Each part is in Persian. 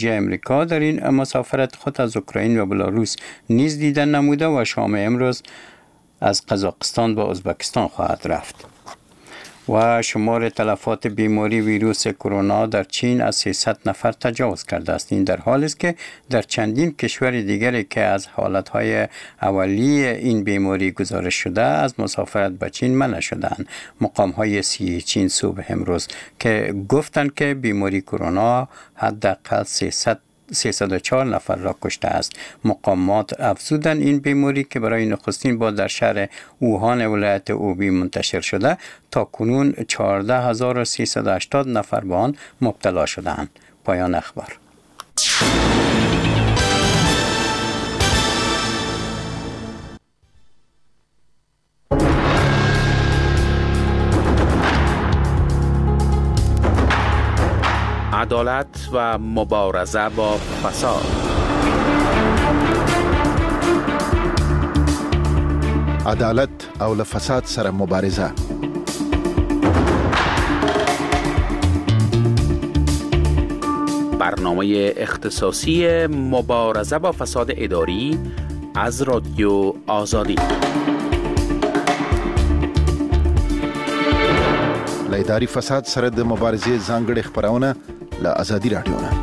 امریکا در این مسافرت خود از اوکراین و بلاروس نیز دیدن نموده و شام امروز از قزاقستان به ازبکستان خواهد رفت. و شمار تلفات بیماری ویروس کرونا در چین از 300 نفر تجاوز کرده است. این در حالی است که در چندین کشور دیگری که از حالتهای اولیه این بیماری گزارش شده از مسافرت به چین منع شدند. مقام‌های صحی چین صبح امروز که گفتند که بیماری کرونا حداقل 304 نفر را کشته است. مقامات افزودن این بیماری که برای نخستین بار در شهر اوهان ولایت اوبی منتشر شده تا کنون 14380 نفر به آن مبتلا شدند. پایان اخبار. عدالت و مبارزه با فساد. عدالت او له فساد سره مبارزه. برنامه اختصاصی مبارزه با فساد اداری از رادیو آزادی. له اداري فساد سره د مبارزې ځانګړي خبرونه له آزادي رادیو نه.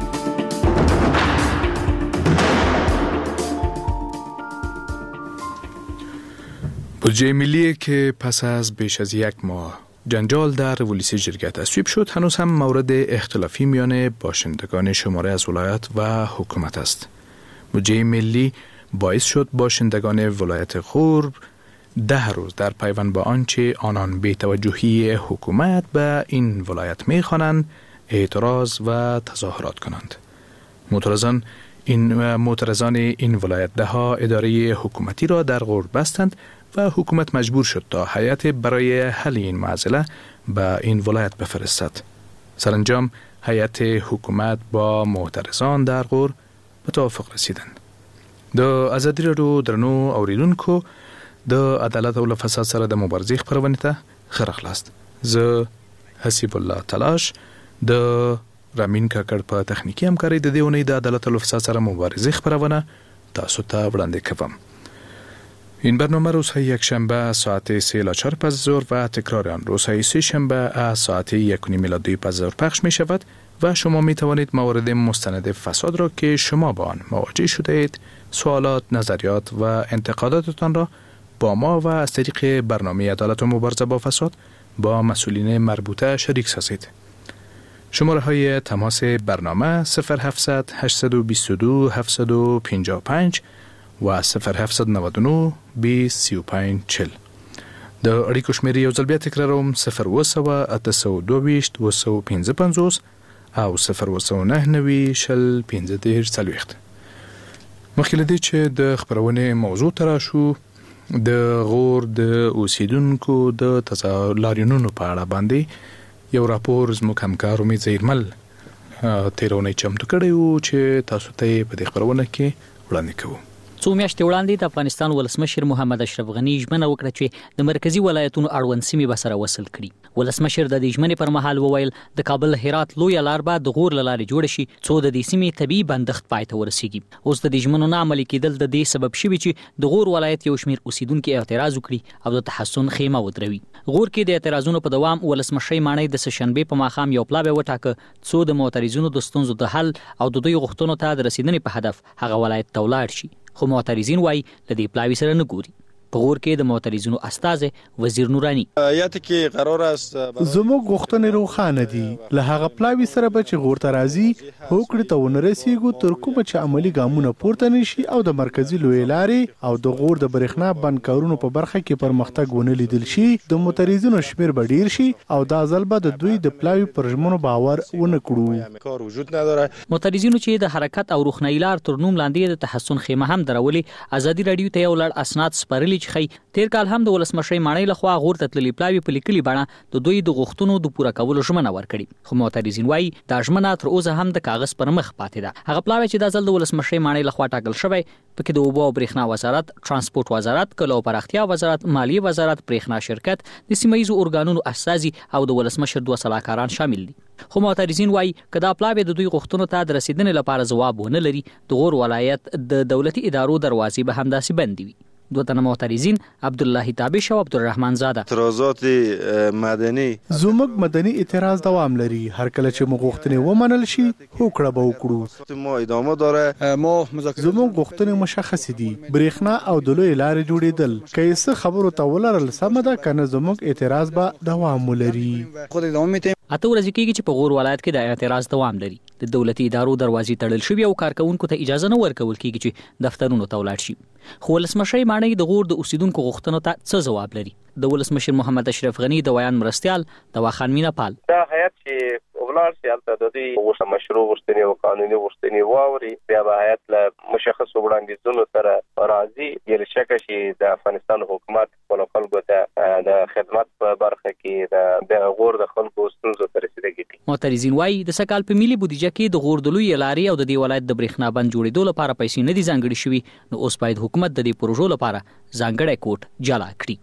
بودجه ملی که پس از بیش از یک ماه جنجال در رئیس جمهوری تصویب شد، هنوز هم مورد اختلافی میان باشندگان شماره از ولایت و حکومت است. بودجه ملی باعث شد باشندگان ولایت غور 10 روز در پیوند با آنچه آنان بی‌توجهی حکومت به این ولایت می‌خوانند اعتراض و تظاهرات کنند. معترضان این ولایت دهها اداره حکومتی را در غور بستند و حکومت مجبور شد تا هیئت برای حل این معضله به این ولایت بفرستد. سرانجام هیئت حکومت با معترضان در غور به توافق رسیدند. د آزادی رادیو درنو اوریدونکو د عدالت او فساد سره د مبارزې خبرونه ته خرخلاست. زه حسیب الله تلاش د رامین کاکړ په تخنیکی همکاري د دیونی د عدالت او فساد سره مبارزې خبرونه تاسو ته وړاندې کوم. این برنامه روزهای یکشنبه ساعت 3:04 پس از ظهر و تکرار آن روزهای سه شنبه از ساعت 1:30 میلادی پس از ظهر پخش می شود و شما می توانید موارد مستند فساد را که شما با آن مواجه شده اید، سوالات، نظریات و انتقاداتتان را با ما و از طریق برنامه عدالت و مبارزه با فساد با مسئولین مربوطه شریک سازید. شماره های تماس برنامه 0700 822 755 و 0799 2035 40. د اړیکو شمیرې یو ځل بیا تکراروم 0 822 255 او 0 شل 15 40. مخکې له دې چې د خبرونې موضوع ته راشو، د غور د اوسیدونکو د لاریونونو په اړه باندې یو راپور زموږ همکار امید زیرمل تیرونی چمتو کړی و چې تاسو ته په دې خبرونه کې وړاندې کوو. څو میاشتې وړاندې د افغانستان ولسمشر محمد اشرف غنی ژمنه وکړه چې د مرکزی ولایتونو اړوند سیمې به سره وصل کړي. ولسمشر د دې ژمنې پر مهال وویل د کابل هرات لویه لار به د غور له لارې جوړ شي څو د دې سیمې طبیعي بندښت پای ته ورسیږي. اوس د دې ژمنو نه عملي کېدل د دې سبب شوي چې د غور ولایت یو شمېر اوسیدونکي اعتراض وکړي او د تحسن خیمه ودروي. غور کې د اعتراضونو په دوام ولسمشر ماڼۍ د سه‌شنبې په ماښام یو پلا به وټاکه څو د معترضینو د ستونزو د حل او د دوی غوښتنو ته د رسیدنې په هدف هغه ولایت ته ولاړ شي. خو معترضین وایي له دې پلاوي سره نه ګوري. په غور کې د معترضینو استازی وزیر نورانی زموږ غوښتنې روښانه دي، له هغه پلاوي سره به چې غور ته راځي هوکړې ته ونه رسیږو تر کومه چې عملي ګامونه پورته نشي او د مرکزی لویې لارې او د غور د برېښنا بند کارونو په برخه کې پرمختګ ونه لیدل شي. د معترضینو شمیر به ډیر شي او دا ځل به د دوی د پلاوي پر ژمنو باور ونه کړو. معترضینو چې د حرکت او روښنايي لار تر نوم لاندې د تحسن خیمه هم درولې، ازادي رادیو ته یو لړ اسناد سپارلي دی چې خی تیر کال هم د ولسمشر ماڼۍ لخوا غور ته تللي پلاوی په لیکلي بڼه د دوی د غوښتنو د پوره کولو ژمنه ورکړي خو معترضین وایي دا ژمنه تر اوسه هم د کاغذ پر مخ پاتې ده هغه پلاوی چې د ځل د ولسمشر ماڼۍ لخوا ټاکل شوی پکې د اوبو او برېښنا وزارت ترانسپورت وزارت کلو پراختیا وزارت مالیه وزارت برېښنا شرکت د سیمایي ارګانونو اساسي او د ولسمشر دوه سلاکاران شامل دي خو معترضین وایي کدا پلاوی د دوی غوښتنو ته د رسیدنې لپاره ځواب ونه لري د غور ولایت د دولتي ادارو دروازې به همداسې بندي وي دو تنه معترضین عبدالله تابش او عبدالرحمن زاده اعتراضات مدني زموږ مدني اعتراض دوام لري هر کله چې موږ غوښتنې ومنل شي هوکړه به وکړو ما ادامه داره ما زموږ غوښتنې مشخص دي برېښنا او د لوی لارې جوړېدل که څه خبرو ته ولرل سم ده کنه زموږ اعتراض به دوام ولري خود ادامه اته ورځې کېږي چې په غور ولایت کې د اعتراض دوام لري د دولتي ادارو دروازې تړل شوې او کارکونکو ته اجازه نه ورکول کېږي چې دفترونو ته ولاړ شي خو ولسمشر ماڼۍ د غور د اوسیدونکو غوښتنو ته څه ځواب لري د ولسمشر محمد اشرف غنی د ویان مرستيال د واخان مینا پال دا هیئت چې ولاړ شي البته د دې وسه مشروع غوښتنې او قانوني غوښتنې واوري بیا به هیئت له مشخص وړاندیزونو سره راځي یل شکه چې د افغانستان حکومت خپل خلکو ته د خدمت په برخه کې د غور د خلکو ستونزو ته رسیدګي معترضین وایي د سکهال په ملي بودیجه کې د غور د لوی لارې او د دې ولایت د برېښنا بند جوړېدو لپاره پیسې نه دي ځانګړي شوي نو اوس باید حکومت د دې پروژو لپاره ځانګړی کوټ جلا کړي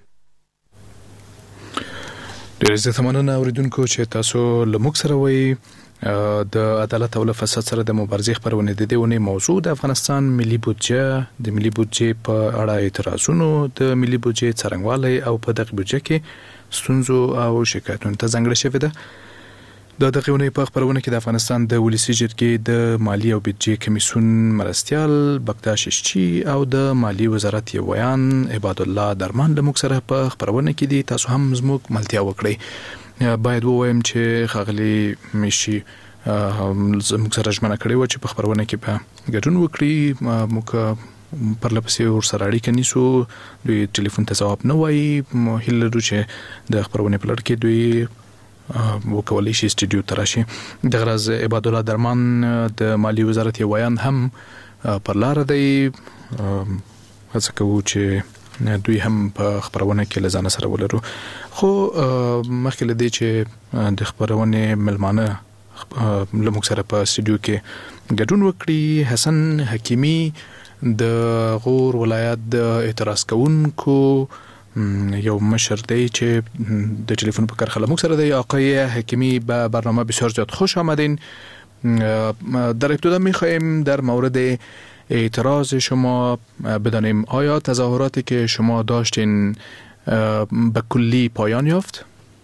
ډېر زیات مننه اوریدونکو چې تاسو لموږ سره وایي د عدالت او فساد سره د مبارزې خبرونه د دې موضوع د افغانستان ملي بودجه د ملي بودجه په اړه اعتراضونو د ملي بودجه څرنګوالي او په دغه بودجه کې ستونزو او شکایتونو ته ځانګړې شوې ده د دغه ونې په خبرونه کې د افغانستان د ولسی جرګې د مالی او بودجه کمیسیون مرستيال بکتاش شچی او د مالی وزارت یو ویان عباد الله درمان د موږ سره په خبرونه کې دي تاسو هم زموږ ملتیا وکړئ باید ووایم چې خاغلی مشي زموږ سره ژمنه کړې و چې په خبرونه کې به ګډون وکړي موږ پر لپسې ور سره اړیکه نیسو دوی ټلیفون ته ځواب نه وایي هیله لرو چې د خبرونه په لړ کې دوی وکولای شي استودیو تراشي د غرض عباد الله درمان د مالی وزارت یو ویان هم پر لار دی هڅه کوو چې دوی هم په خبرونه کې لزانه سره ولرو خو مخکې لدی چې د خبرونه ملمانه لموږ سره په استودیو کې ګډون وکړي حسن حکیمی د غور ولایت د اعتراض کوونکو یو مشر دی چې د ټلیفون په کارخانه موږ سره دی آقای حکیمی به برنامه بسیار زیاد خوش آمدین در ابتدا می‌خوایم در مورد اعتراض شما بدانیم آیا تظاهراتی که شما داشتین به کلی پایان یافت؟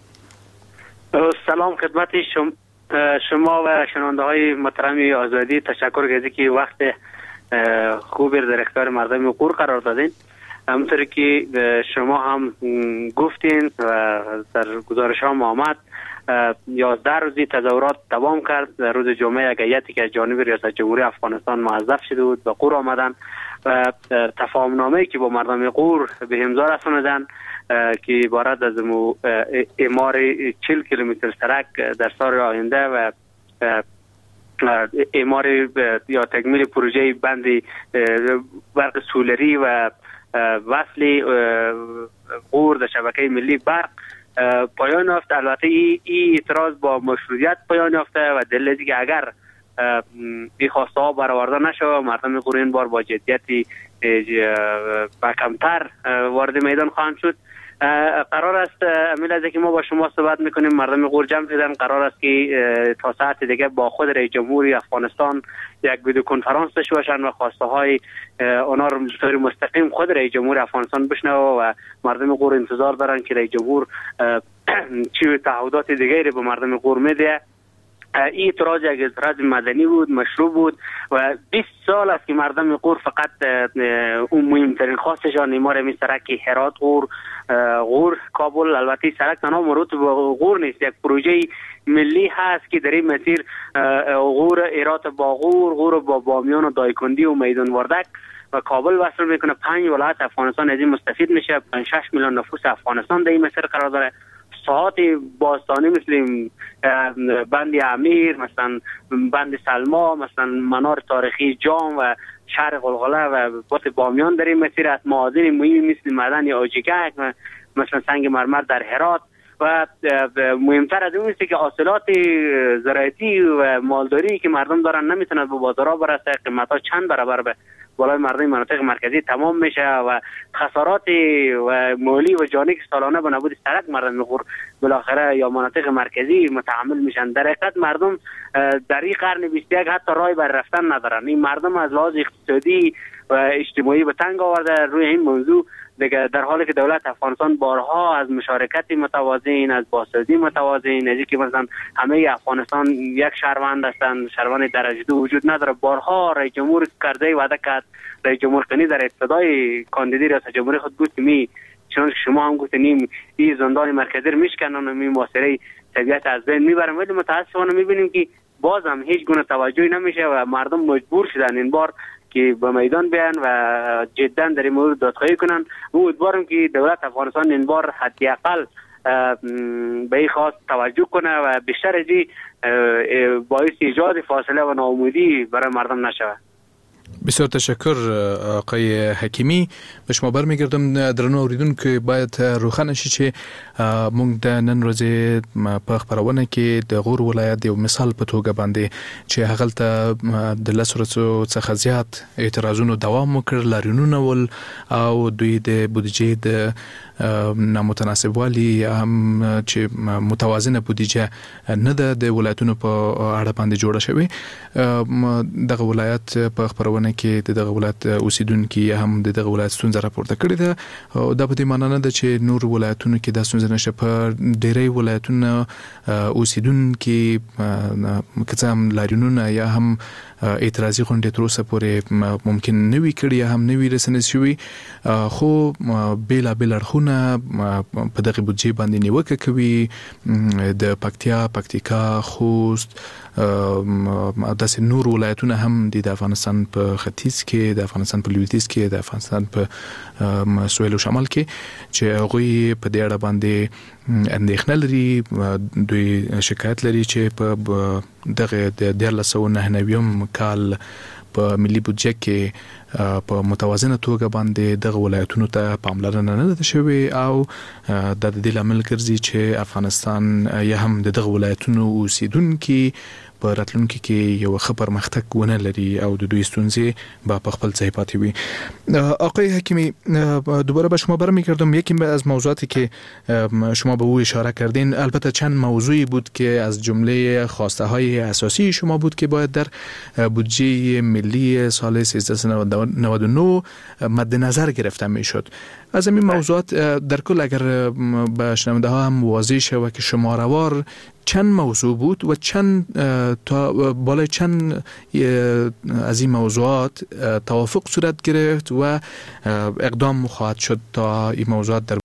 سلام خدمت شما و شنونده های محترم آزادی تشکر از اینکه وقت خوبی در اختیار مردم غور قرار دادین همونطور که شما هم گفتین و در گزارش هم آمد 11 روزی تظاهرات دوام کرد در روز جمعه یک هیئتی که از جانب ریاست جمهوری افغانستان موظف شده بود به غور آمدن و تفاهم نامه‌ای که با مردم غور به امضا رساندن که عبارت از اعمار 40 کیلومتر سرک در سال آینده و اعمار یا تکمیل پروژه بند برق سولری و وصل غور در شبکه ملی برق پایان یافت. البته این اعتراض با مشروعیت پایان یافته و دلیل که اگر این خواسته ها برآورده نشود مردم غور این بار با جدیتی کمتر وارد میدان خواهند شد. قرار است امیل از که ما با شما صحبت میکنیم مردم غور جمع شدن قرار است که تا ساعت دیگه با خود رئیس جمهوری افغانستان یک ویدیو کنفرانس داشته باشند و خواسته های اونا رو بطور مستقیم خود رئیس جمهوری افغانستان بشنوه و مردم غور انتظار دارن که رئیس جمهور چه تعهدات دیگری به مردم غور میده. این اعتراض یک اعتراض مدنی بود مشروع بود و 20 سال است که مردم غور فقط اون مهمترین خواستشان اعمار این سرک هرات غور کابل. البته سرک تنها مربوط به غور نیست یک پروژه ملی هست که در این مسیر غور هرات با غور با بامیان و دایکندی و میدان وردک و کابل وصل میکنه. 5 ولایت افغانستان از این مستفید میشه. 5-6 میلیون نفوس افغانستان در این مسیر قرار داره. ساحات باستانی مثل بند امیر، مثلا بند سلما، مثلا منار تاریخی جام و شهر غلغله و بوت بامیان در این مسیر است. معادن مهمی مثل معدن آجیگک، مثلا سنگ مرمر در هرات و مهمتر از اون است که حاصلات زراعتی و مالداری که مردم دارن نمیتونن به بازارها برسه، قیمت‌ها چند برابر به بالای مردم مناطق مرکزی تمام میشه و خسارات و مالی و جانی که سالانه به نبود سرک مردم غور بالاخره یا مناطق مرکزی متحمل میشن. در حقیقت مردم در این قرن 21 حتی راه بر رفتن ندارن. این مردم از لحاظ اقتصادی و اجتماعی به تنگ آورده روی این موضوع دیگه، در حالی که دولت افغانستان بارها از مشارکت متوازن، از بازسازی متوازن، از اینکه مثلا همه افغانستان یک شهروند هستند، شهروند درجه 2 وجود نداره، بارها رئیس جمهور کرده وعده کرد. رئیس جمهور کنی در ابتدای کاندیدی ریاست جمهوری خود گفت می چون شما هم گفتین این زندان مرکزی رو میشکنن و محاصره طبیعت از بین میبرن، ولی متاسفانه میبینیم که باز هم هیچ گونه توجهی نمیشه و مردم مجبور شدن این بار که به میدان بیان و جدا در این مورد دادخواهی کنن. امیدوارم که دولت افغانستان این بار حداقل به این خواست توجه کنه و بیشتر از این باعث ایجاد فاصله و ناامیدی برای مردم نشود. بسیار تشکر آقای حکیمی. به شما برمیگردم. درنو اوریدونکو باید روښانه شي چې موږ د نن ورځې په خبرونه کې د غور ولایت یو مثال په توګه باندې چې هغلته د 10 ورځو څخه زیات اعتراضونو دوام وکړ، لاریونونه ول او دوی د بودیجې د نامتناسب والی هم چې متوازنه بودیجه نه ده د ولایتونو په اړه باندې جوړه شوې. دغه ولایت په خبرونه کې دغه ولایت اوسیدونکو هم دغه ولایت ستونزه راپورته کړې ده او دا په دې معنی نه ده چې نور ولایتونو کې د ستونزه نشه. په ډېری ولایتونو اوسیدونکو کڅه هم لاریونونه یا هم اعتراضي غونډې تر اوسه پورې ممکن نه وي کړي یا هم نه وي رسنۍ شوي، خو بیلابیل اړخونه په دغه بودجې باندې نیوکه کوي. د پکتیکا، خوست، داسې نور ولایتونه هم د افغانستان په ختیځ کې، د افغانستان په لویدیځ کې، د افغانستان په سویل او شمال کې چې هغوی په دې اړه باندې اندېښنه لري. دوی شکایت لري چې په دغه د 1999 کال په ملي بودجه کې په متوازنه توګه باندې دغه ولایتونو ته پاملرنه نه ده شوې او د دې لامل ګرځي چې افغانستان یا هم دغه ولایتونو اوسیدونکو په راتلونکي کې یو ښه پرمختګ ونه لري او د دوی ستونزې په خپل ځای پاتې وي. آقای حکیمی، دوباره به شما برمیگردم. یکی از موضوعاتی که شما به او اشاره کردین البته چند موضوعی بود که از جمله خواسته های اساسی شما بود که باید در بودجه ملی سال 1399 مد نظر گرفته میشد. از این موضوعات در کل اگر به شنونده ها هم واضح شود که شماروار چند موضوع بود و چند تا بالای چند از این موضوعات توافق صورت گرفت و اقدام خواهد شد تا این موضوعات در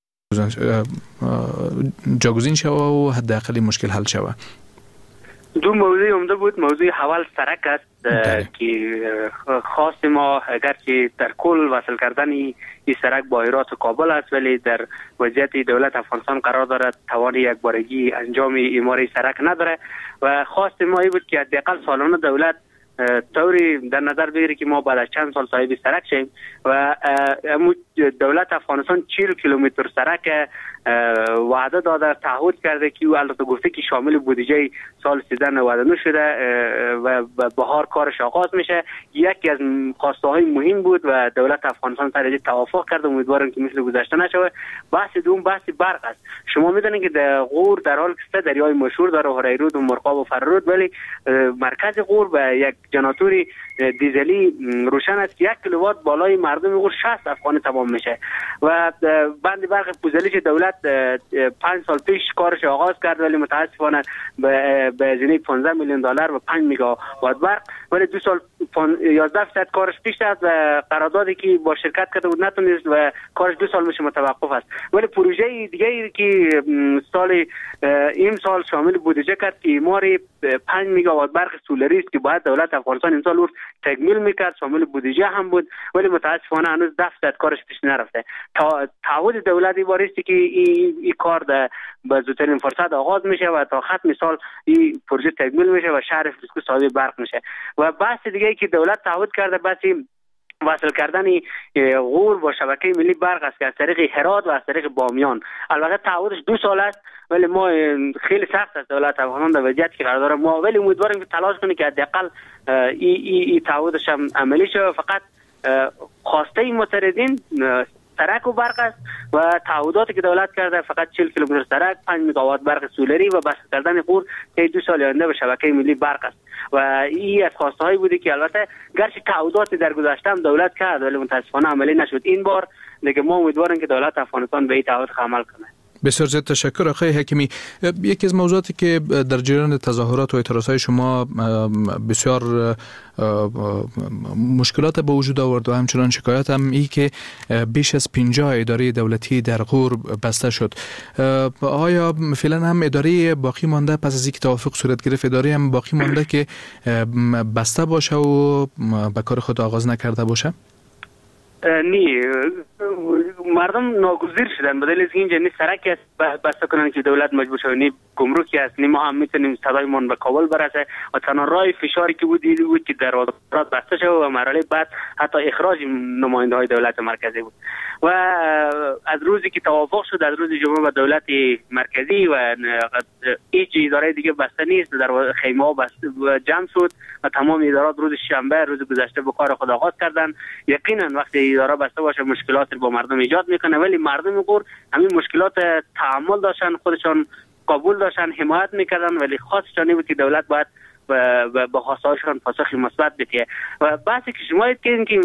جاگزین شود و حداقل مشکل حل شود. دو موضوع عمده بود. موضوع اول سرک است که خواست ما اگرچه در کل وصل کردن این سرک با هرات و کابل است، ولی در وضعیت دولت افغانستان قرار دارد توان یک بارگی انجام اعمار سرک نداره و خواست ما این بود که حداقل سالانه دولت طوری در نظر بگیره که ما بعد از چند سال صاحب سرک شیم و دولت افغانستان 40 کیلومتر سرک وعده داده، تعهد کرده که او البته گفته که شامل بودجه سال 1399 شده و بهار کارش آغاز میشه. یکی از خواسته های مهم بود و دولت افغانستان سر توافق کرده. امیدوارم که مثل گذشته نشه. بحث دوم بحث برق است. شما میدونید که در غور در حال که دریای مشهور داره، هریرود و مرغاب و فررود، ولی مرکز غور به یک جنراتوری دیزلی روشن است که 1 کیلووات بالای مردم غور 60 افغانی تمام میشه و بند برق پوزلیش دولت 5 سال پیش کارش آغاز کرد، ولی متاسفانه به هزینه $15 میلیون و 5 مگاوات برق، ولی 2 سال 11% کارش پیش است و قراردادی که با شرکت کرده بود نتونست و کارش 2 سال میشه متوقف است. ولی پروژه دیگه که این سال شامل بودجه کرد که ایمار 5 مگاوات برق سولری است که باید دولت افغانستان امسال رو تکمیل میکرد، شامل بودجه هم بود، ولی متاسفانه هنوز 10% کارش پیش نرفته. تعهد دولت بارستی که این کار به زودترین فرصت آغاز میشه و تا ختم سال این پروژه تکمیل میشه و شهر فیسکو صاحب برق میشه. و بحث دیگه که دولت تعهد کرده بحث وصل کردن غور با شبکه ملی برق است که از طریق هرات و از طریق بامیان. البته تعهدش 2 سال است ولی ما خیلی سخت است دولت افغانستان در وضعیتی که قرار داره. ما ولی امیدواریم که تلاش کنه که حداقل این تعهدش هم عملی شه. فقط خواسته معترضین سرک و برق است و تعهداتی که دولت کرده فقط 40 کیلومتر سرک، 5 مگاوات برق سولری و بسته کردن غور که 2 سال آینده به شبکه ملی برق است. و این از خواسته هایی بوده که البته گرچه تعهداتی در گذشته هم دولت کرد ولی متاسفانه عملی نشد. این بار دیگه ما امیدواریم که دولت افغانستان به این تعهد عمل کنه. بسیار زیاد تشکر آقای حکیمی. یکی از موضوعاتی که در جریان تظاهرات و اعتراضهای شما بسیار مشکلات به وجود آورد و همچنان شکایت هم ای که بیش از 50 اداره دولتی در غور بسته شد. آیا فعلا هم اداره باقی مانده پس از اینکه توافق صورت گرفت اداره هم باقی مانده که بسته باشه و به کار خود آغاز نکرده باشه؟ نی مردم ناگزیر شدن بدل از اینجا نی سرکی است بسته کنن که دولت مجبور شد، نی گمرکی است، نی ما هم میتونیم صدایمون به کابل برسه و تنها راه فشاری که بود که در وزارت بسته شد و مرحله بعد حتی اخراج نماینده های دولت مرکزی بود. و از روزی که توافق شد از روز جمعه با دولت مرکزی و هیچ اداره دیگه بسته نیست، در خیمه ها جمع شد و تمام ادارات روز شنبه روز گذشته به کار خود آغاز کردن. یقینا وقتی اداره بسته باشه مشکلات با مردم ایجاد میکنه، ولی مردم غور همین مشکلات تحمل داشتن، خودشان قبول داشتن، حمایت میکردن، ولی خواستشان بود که دولت باید به خواستهاشون پاسخ مثبت بده. و بحثی که شما دیدین که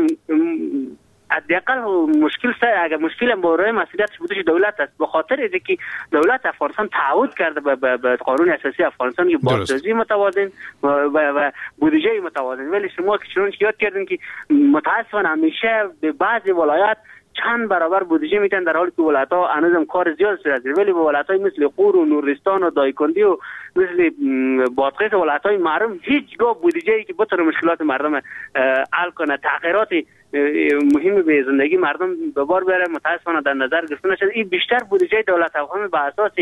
حداقل مشکل اگر مشکل با راه مسئولیتش بودش دولت است، به خاطر اینکه که دولت افغانستان تعهد کرده به قانون اساسی افغانستان که بازسازی متوازن و بودجه متوازن. ولی شما که چون یاد کردین که متاسفانه همیشه به بعضی ولایات چند برابر بودجه میتن، در حالی که ولایت‌ها هنوزم کار زیاد صورت گرفته، ولی ولایت‌های مثل غور و نورستان و دایکندی و مثل بادغیس و ولایت‌های محروم هیچگاه بودجه‌ای که بتونه مشکلات مردم حل کنه، تغییرات مهم به زندگی مردم به بار بیاره متاسفانه در نظر گرفته نشده. این بیشتر بودجه دولت افغانستان به اساس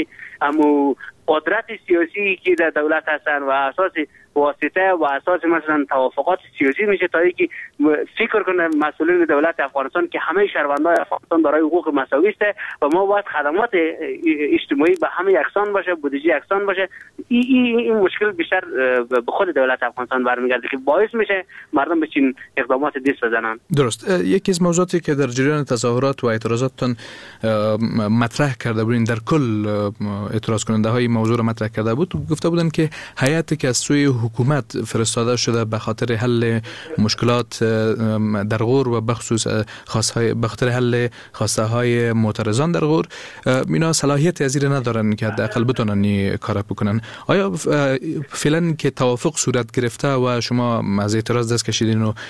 قدرت سیاسی که در دولت هستن و اساس واسطه و اساس مثلا توافقات سیاسی میشه تا اینکه فکر کنه مسئولین دولت افغانستان که همه شهروندان افغانستان دارای حقوق مساوی است و ما باید خدمات اجتماعی به همه یکسان باشه، بودجه یکسان باشه. این مشکل بیشتر به خود دولت افغانستان برمیگرده که باعث میشه مردم به چین اقدامات دست بزنن. درست. یکی از موضوعاتی که در جریان تظاهرات و اعتراضاتتون مطرح کرده بودین، در کل اعتراض کننده های موضوع را مطرح کرده بود، گفته بودن که هیئتی که از سوی حکومت فرستاده شده به خاطر حل مشکلات در غور و بخصوص به خاطر حل خواسته های معترضان در غور، اینا صلاحیت از این ندارن که حداقل بتونن کار بکنن. آیا فعلا که توافق صورت گرفته و شما از اعتراض دست کشیدین و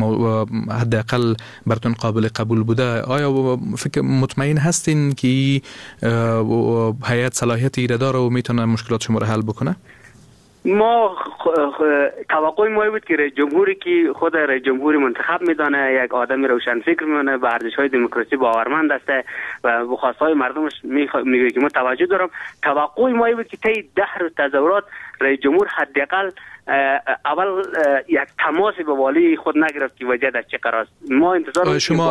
حداقل براتون قابل قبول بوده، آیا فکر مطمئن هستین که هیئت صلاحیت ایره داره و میتونه مشکلات شما را حل بکنه؟ ما توقع ما بود که رئیس جمهوری که خود رئیس جمهوری منتخب میدانه، یک آدمی روشن فکر میمونه، به ارزش‌های دموکراسی باورمند است و به خواستهای مردمش میگه که ما توجه دارم. توقع ما بود که طی 10 روز تظاهرات رئیس جمهور حداقل اول یک تماس به والی خود نگرفت که وضعیت از چه قرار است. ما انتظار شما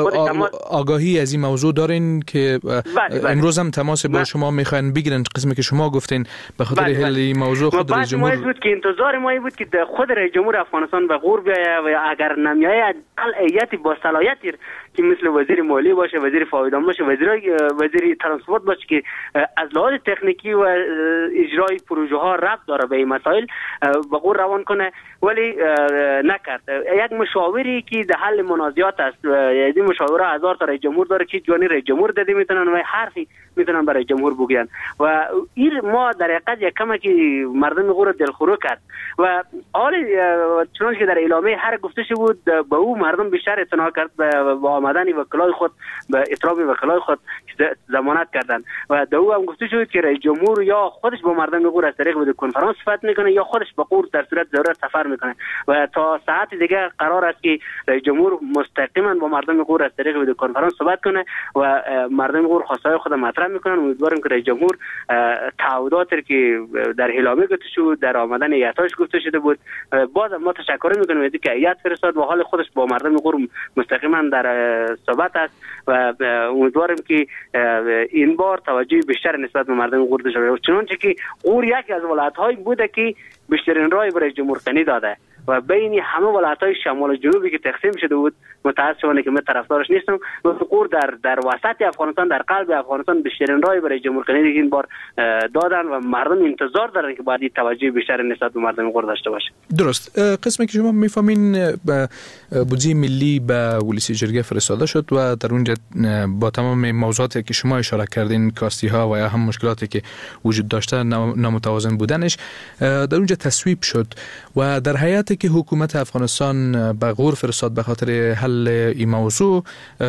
آگاهی از این موضوع دارین که امروز هم تماس با شما میخواین بگیرن، قسمی که شما گفتین به خاطر حل این موضوع خود رئیس جمهور بود که انتظار ما بود که خود رئیس جمهور افغانستان به غور بیاید و اگر نمیاید هیئتی با صلاحیتی که مثل وزیر مالی باشه، وزیر فایدان باشه، وزیر ترانسپورت باشه که از لحاظ تکنیکی و اجرای پروژه ها ربط داره به این مسائل به قور روان کنه، ولی نکرد. یک مشاوری که در حل منازعات است، یعنی مشاوره هزار تا رئیس جمهور داره که جوانی رئیس جمهور داده میتونن و حرفی میتونن برای جمهور بگوین و این ما در حقیقت یک کمی که مردم غور دلخورو کرد و حال چنانچه که در اعلامیه هر گفته شده بود به او مردم بیشتر اعتنا کرد با آمدن وکلای خود، به احترام وکلای خود ضمانت کردن و در او هم گفته شد که رئیس جمهور یا خودش با مردم غور از طریق ویدیو کنفرانس صحبت میکنه یا خودش به غور در صورت ضرورت سفر میکنه و تا ساعت دیگه قرار است که رئیس جمهور مستقیما با مردم غور از طریق ویدیو کنفرانس صحبت کنه و مردم غور خواستهای خود مطرح میکنن. امیدوارم که رئیس جمهور تعهداتی که در اعلامیه گفته شد، در آمدن هیئتاش گفته شده بود، باز ما تشکر میکنیم از اینکه هیئت فرستاد و حال خودش با مردم غور مستقیما در صحبت است و امیدوارم که این بار توجه بیشتر نسبت به مردم غور داشته باشه، چنانچه که غور یکی از ولایت‌های بوده که بیشترین رای برای جمهور کنی داده و بین همه ولایت‌های شمال و جنوبی که تقسیم شده بود، متأسفانه که من طرفدارش نیستم، غور در وسط افغانستان، در قلب افغانستان بیشترین رای برای جمهور کنی این بار دادن و مردم انتظار دارن که باید توجه بیشتر نسبت به مردم غور داشته باشه. درست. قسمی که شما میفهمین بودجه ملی به ولسی جرگه فرستاده شد و در اونجا با تمام موضوعاتی که شما اشاره کردین، کاستی ها و یا هم مشکلاتی که وجود داشته، نامتوازن بودنش، در اونجا تصویب شد و در هیئتی که حکومت افغانستان به غور فرستاد به خاطر حل این موضوع،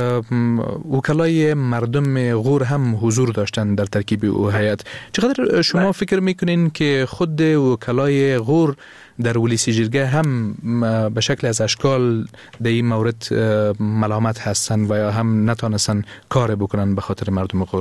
وکلای مردم غور هم حضور داشتن در ترکیب او هیئت. چقدر شما فکر میکنین که خود وکلای غور در ولسی جرگه هم به شکل از اشکال در این مورد ملامت هستن و یا هم نتانستن کار بکنن به خاطر مردم غور؟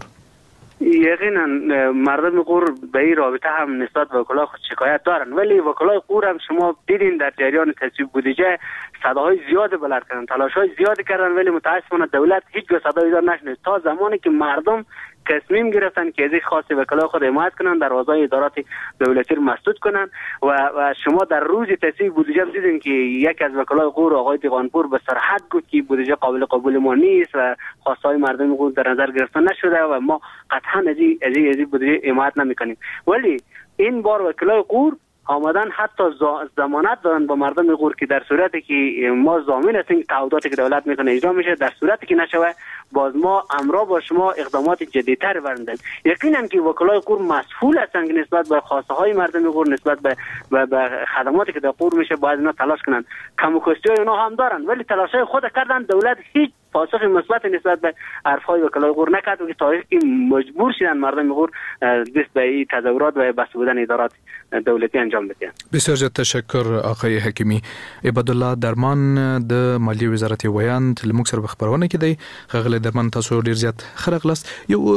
یقینا مردم غور به این رابطه هم نسبت به وکلای خود شکایت دارن، ولی وکلای غور هم شما دیدین در جریان تصویب بودجه صداهای زیاد بلند کردن، تلاش‌های زیاد کردن، ولی متاسفانه دولت هیچ صدایی دار نشنید تا زمانی که مردم تصمیم گرفتن که از این خواست وکلای خود حمایت کنن، در اوضاع ادارات دولتی رو مسدود کنن و شما در روز تصویب بودجه دیدین که یک از وکلای غور، آقای دیوانپور، به صراحت گفت که بودجه قابل قبول ما نیست و خواستهای مردم غور در نظر گرفته نشده و ما قطعا از این بودجه حمایت نمی‌کنیم. ولی این بار وکلای غور آمدن حتی ضمانت دادن با مردم غور که در صورتی که ما ضامن هستیم تعهداتی که دولت میکنه اجرا میشه، در صورتی که نشوه باز ما امرا با شما اقدامات جدی‌تر برندن. یقینا که وکلای غور مسئول هستند که نسبت به خواسته های مردم غور، نسبت به خدماتی که در غور میشه باید اینا تلاش کنن. کم و کاستی های اونا هم دارن ولی تلاشای خود کردن، دولت هیچ پاسخ مثبت نسبت به حرفای وکلای غور نکرد و که تاریخی مجبور شدن مردم غور دست به این تظاهرات و بس بودن ادارات دولتی انجام بدن. بسیار زیاد تشکر آقای حکیمی. عبدالله درمان د مالیې وزارت ویاند لموږ سره خبرونه کړي. خغله درمان تاسو ډیر زیات خرغلاست. یو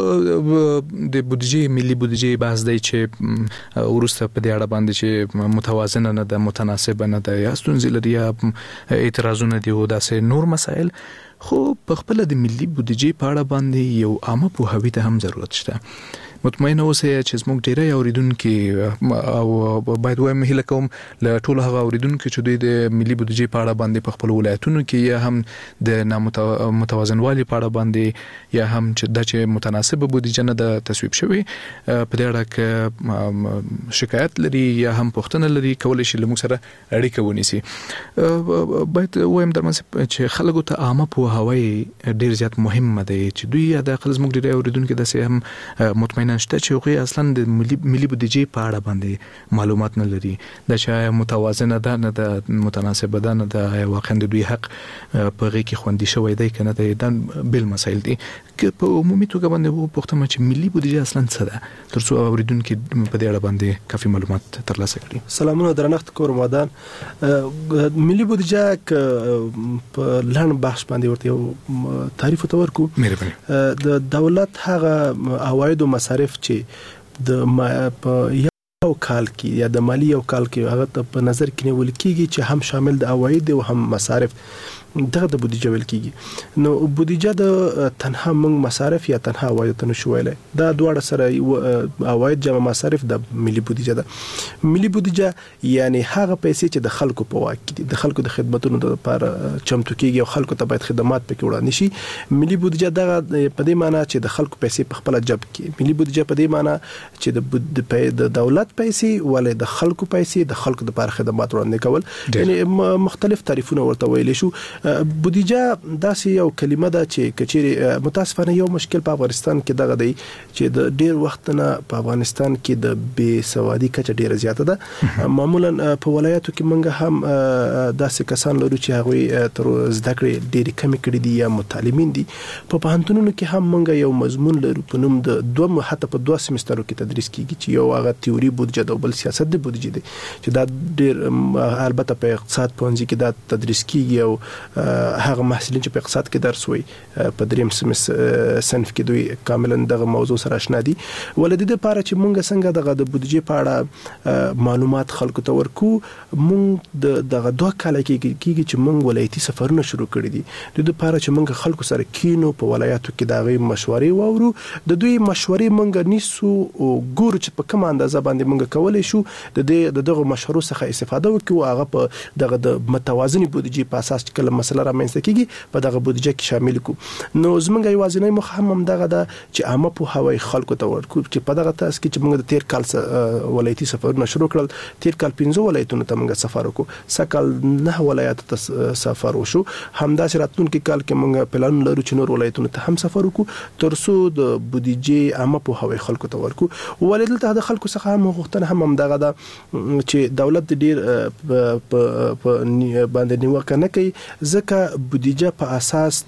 د بودجه ملي بودجه بحث دی چې ورسته په دې اړه باندې چې متوازن نه ده، متناسب نه ده، یا ستونزې لري یا اعتراضونه دي او داسې نور مسائل، خو په خپل د ملي بودجه په اړه باندې یو عامه پوهاوی ته هم ضرورت شته. مطمئن اوسئ چې زموږ ډیری اوریدونکي او باید وایم هیله کوم له ټولو هغه اوریدونکو چې دوی د ملي بودجې په اړه باندې په خپل ولایتونو کې یا هم د نامتوازنوالي په اړه باندې یا هم چې متناسبه بودجه نه ده تصویب شوې، په دې اړه کې شکایت لري یا هم پوښتنه لري، کولی شي له موږ سره اړیکه ونیسي. باید وایم درمان چې خلکو ته عامه پوهاوی ډیر زیات مهمه دی چې دوی د خپل زموږ ډیری اوریدونکو داسې هم مطمئن نشته چې هغوی اصلا د ملي بودجې په اړه باندې معلومات نه لري، دا چې متوازنه ده نه ده، متناسبه ده نه ده، واقعا د دوی حق په هغې کې خوندي شوی دی که نه دی، دا بېل مسایل دي. که په عمومي توګه باندې وپوښتم چې ملي بودجه اصلا څه ده، تر څو اوریدونکي په دې اړه باندې کافي معلومات ترلاسه کړي. سلامونه، درنښت کوم مادان. ملي بودجه په لړن بحث باندې ورته یو تعریف ورکو. د دولت هغه عواید او مصارف چې د یو کال کې یا د مالی یو کال کې هغه په نظر کې نیول کېږي چې هم شامل د عواید او هم مصارف دغه د بودیجه ویل کېږي. نو بودیجه د تنها موږ مصارف یا تنها عواید ته نشو ویلای، دا دواړه سره عواید جمع مصارف د ملي بودیجه ده. ملي بودیجه یعنی هغه پیسې چې د خلکو په واک کې دي، د خلکو د خدماتونو لپاره چمتو کېږي او خلکو ته باید خدمات پکې وړاندې شي. ملي بودیجه دغه په دې معنی چې د خلکو پیسې په خپل جب کې، ملي بودیجه په دې معنی چې د دولت پیسې ولې د خلکو پیسې د خلکو لپاره خدمات وړاندې کول، یعنی مختلف تعریفونه ورته ویل شو. بودیجه داسې یو کلمه ده چې کچېری متاسفانه یو مشکل په افغانستان کې دغه دی چې د ډیر وخت نه په افغانستان کې د بې سوادي کچه ډیره زیاته ده. معمولا په ولایتو کې منګه هم داسې کسان لرو چې هغه تر زده کړې ډېری کمی کړي دي یا متعلمین دي. په پوهنتونونو کې هم منګه یو مضمون لرو په نوم د دوه حتی په 2 سیمسترو کې تدریس کیږي چې یو هغه تیوري بودیجه د بل سیاست د بودیجه دی چې دا ډیر البته په اقتصاد پوهنځي کې دا تدریس کیږي او هغه محصلین چې په اقتصاد کې درس وایي په دریم صنف کې دوی کاملا دغه موضوع سره آشنا دي. ولې د لپاره چې مونږ څنګه دغه د بودیجې په اړه معلومات خلکو ته ورکو، مونږ دغه 2 کال کېږي چې مونږ ولایتي سفرونه شروع کړی دي د لپاره چې مونږ خلکو سره کینو، په ولایتو کې دغه مشورې واورو، د دوی مشورې مونږ نیسو او ګورو چې په کومه اندازه باندې مونږ کولای شو د دغه مشورو څخه استفاده وکړو، هغه په دغه د متوازنې بودیجې په اساس کله مسله رامنځته کیږي په دغه بودیجه کې شامل کو. نو زمونږ یوازینی مخه هم دغه ده چې عامه په هوای خلکو ته ورکو چې په دغه تاسو کې چې موږ د 13 کال ولایتي سفرونه شروع کړل، 13 کال 15 ولایتونو ته موږ سفر وکړو، سکل 9 ولایت ته سفر وشو. همداسې راتلونکي کال کې موږ پلان لرو چې نور ولایتونو ته هم سفر وکړو ترڅو د بودیجې عامه په هوای خلکو ته ورکو. ولې دلته د خلکو څخه هم غوښتنه هم دغه ده چې دولت ډیر په باندې نیوکه نه کوي، ځکه بودیجه په اساس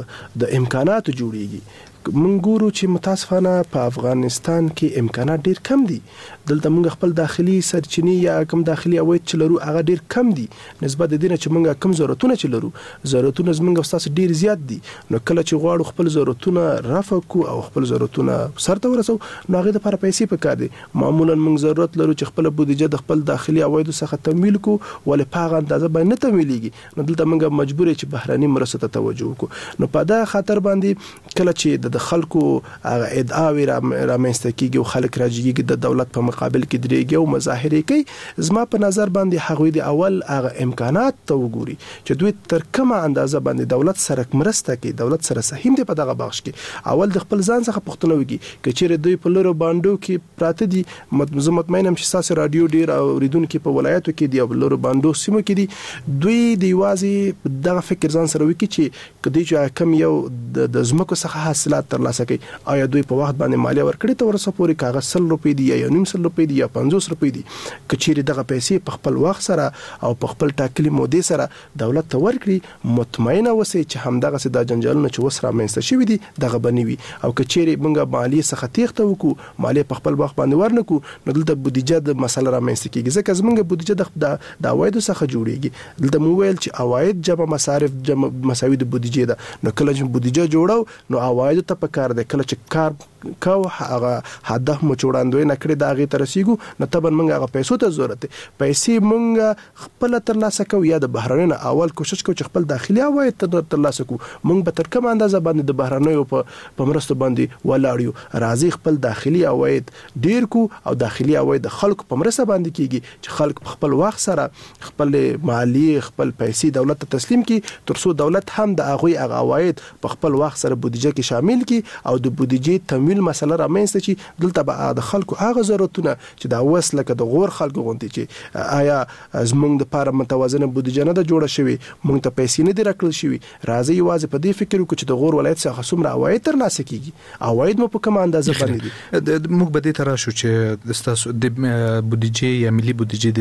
د امکاناتو جوړیږي. مونږ ګورو چې متاسفانه په افغانستان کې امکانات ډیر کم دي. دلته مونږ خپل داخلي سرچینې یا کم داخلي عواید چې لرو هغه ډیر کم دي نسبت د دې نه چې مونږ کم ضرورتونه چې لرو. ضرورتونه زمونږ استاس ډیر زیات دي، نو کله چې غواړو خپل ضرورتونه رفع کو او خپل ضرورتونه سرته ورسو نو هغه لپاره پیسې پکار دي. معمولا مونږ ضرورت لرو چې خپل بودیجه د خپل داخلي عواید څخه تمویل کو، ولې په هغه اندازه باندې نه تمویلېږي، نو دلته مونږ مجبور یو چې بهراني مرسته ته توجه وکړو. نو په دا خاطر باندې کله چې د خلکو هغه ادعاوی رامنځته کیږي او خلک راځي د دولت په مقابل کې درېږي او مظاهره کوي، زما په نظر باندې هغوی د اول هغه امکانات ته وګوري چې دوی تر کومه اندازه باندې دولت سره مرسته کوي، دولت سره سهم دی په دغه بخش کې. اول د خپل ځان څخه پوښتنه وکړي چې چیرې دوی په لورو باندې کې پراته دي. زه مطمئنم چې تاسو رادیو ډیر اوریدونکو په ولایتو کې دی او لورو باندې سیمو کې دي، دوی د یوازې دغه فکر ځان سره وکړي چې کدی چې کم یو د زمکو څخه حاصلات ترلاسه کوي، آیا دوی په وخت باندې مالیه ورکړي ته ورسره پورې کاغذ 100 روپۍ دی یا 900 روپۍ دی یا 50 روپۍ دی، کچېری دغه پیسې په خپل وخت سره او په خپل ټاکلي مودې سره دولت ته ورکړي، مطمئنه اوسئ چې همدغه سدا جنجالونه چې وسره مینځته شوی دي دغه بنوي. او کچېری موږ مالیه څخه تیښته وکړو، مالیه په خپل وخت باندې ورنکو، نو دلته بودیجه د مسله را مینځته کیږي، ځکه زمونږ بودیجه د عوایدو څخه جوړیږي. دلته مو ویل چې عواید جمع مصارف جمع مساوي د بودیجه ده، نو کله چې بودیجه جوړو نو عواید ته پکار ده، کله چې کار کو هغه هدف مو چوړاندوي نه کړی دا غي تر رسیدو نو تبن موږ هغه پیسو ته ضرورت پیسې موږ خپل ترلاسه کوو یا د بهرنۍ اول کوشش کوو چې خپل داخلي عواید ترلاسه کوو. موږ به تر کوم اندازه باندې د بهرنۍ په مرسته باندې ولاړیو، راځي خپل داخلي عواید ډیر کو او داخلي عواید خلکو په مرسته باندې کیږي چې خلک خپل وخت سره خپل مالیه خپل پیسې دولت ته تسلیم کړي، ترڅو دولت هم د هغه عواید په خپل وخت سره بودیجه کې شامل کړي او د بودیجې تمویل مسله رامنځته چې دلته به د خلکو هغه ضرورتونه چې دا وس لکه د غور خلکو غونډې چې آیا زمونږ د لپاره متوازنه بودیجه نه ده جوړه شوې، مونږ ته پیسې نه دي راکړل شوي، راځي یوازې په دې فکر وکړو چې د غور ولایت څخه څومره عواید ترلاسه کیږي، عواید مو په کومه اندازه باندې دي. موږ به دې ته راشو چې ستاسو د بودیجې یا ملي بودیجې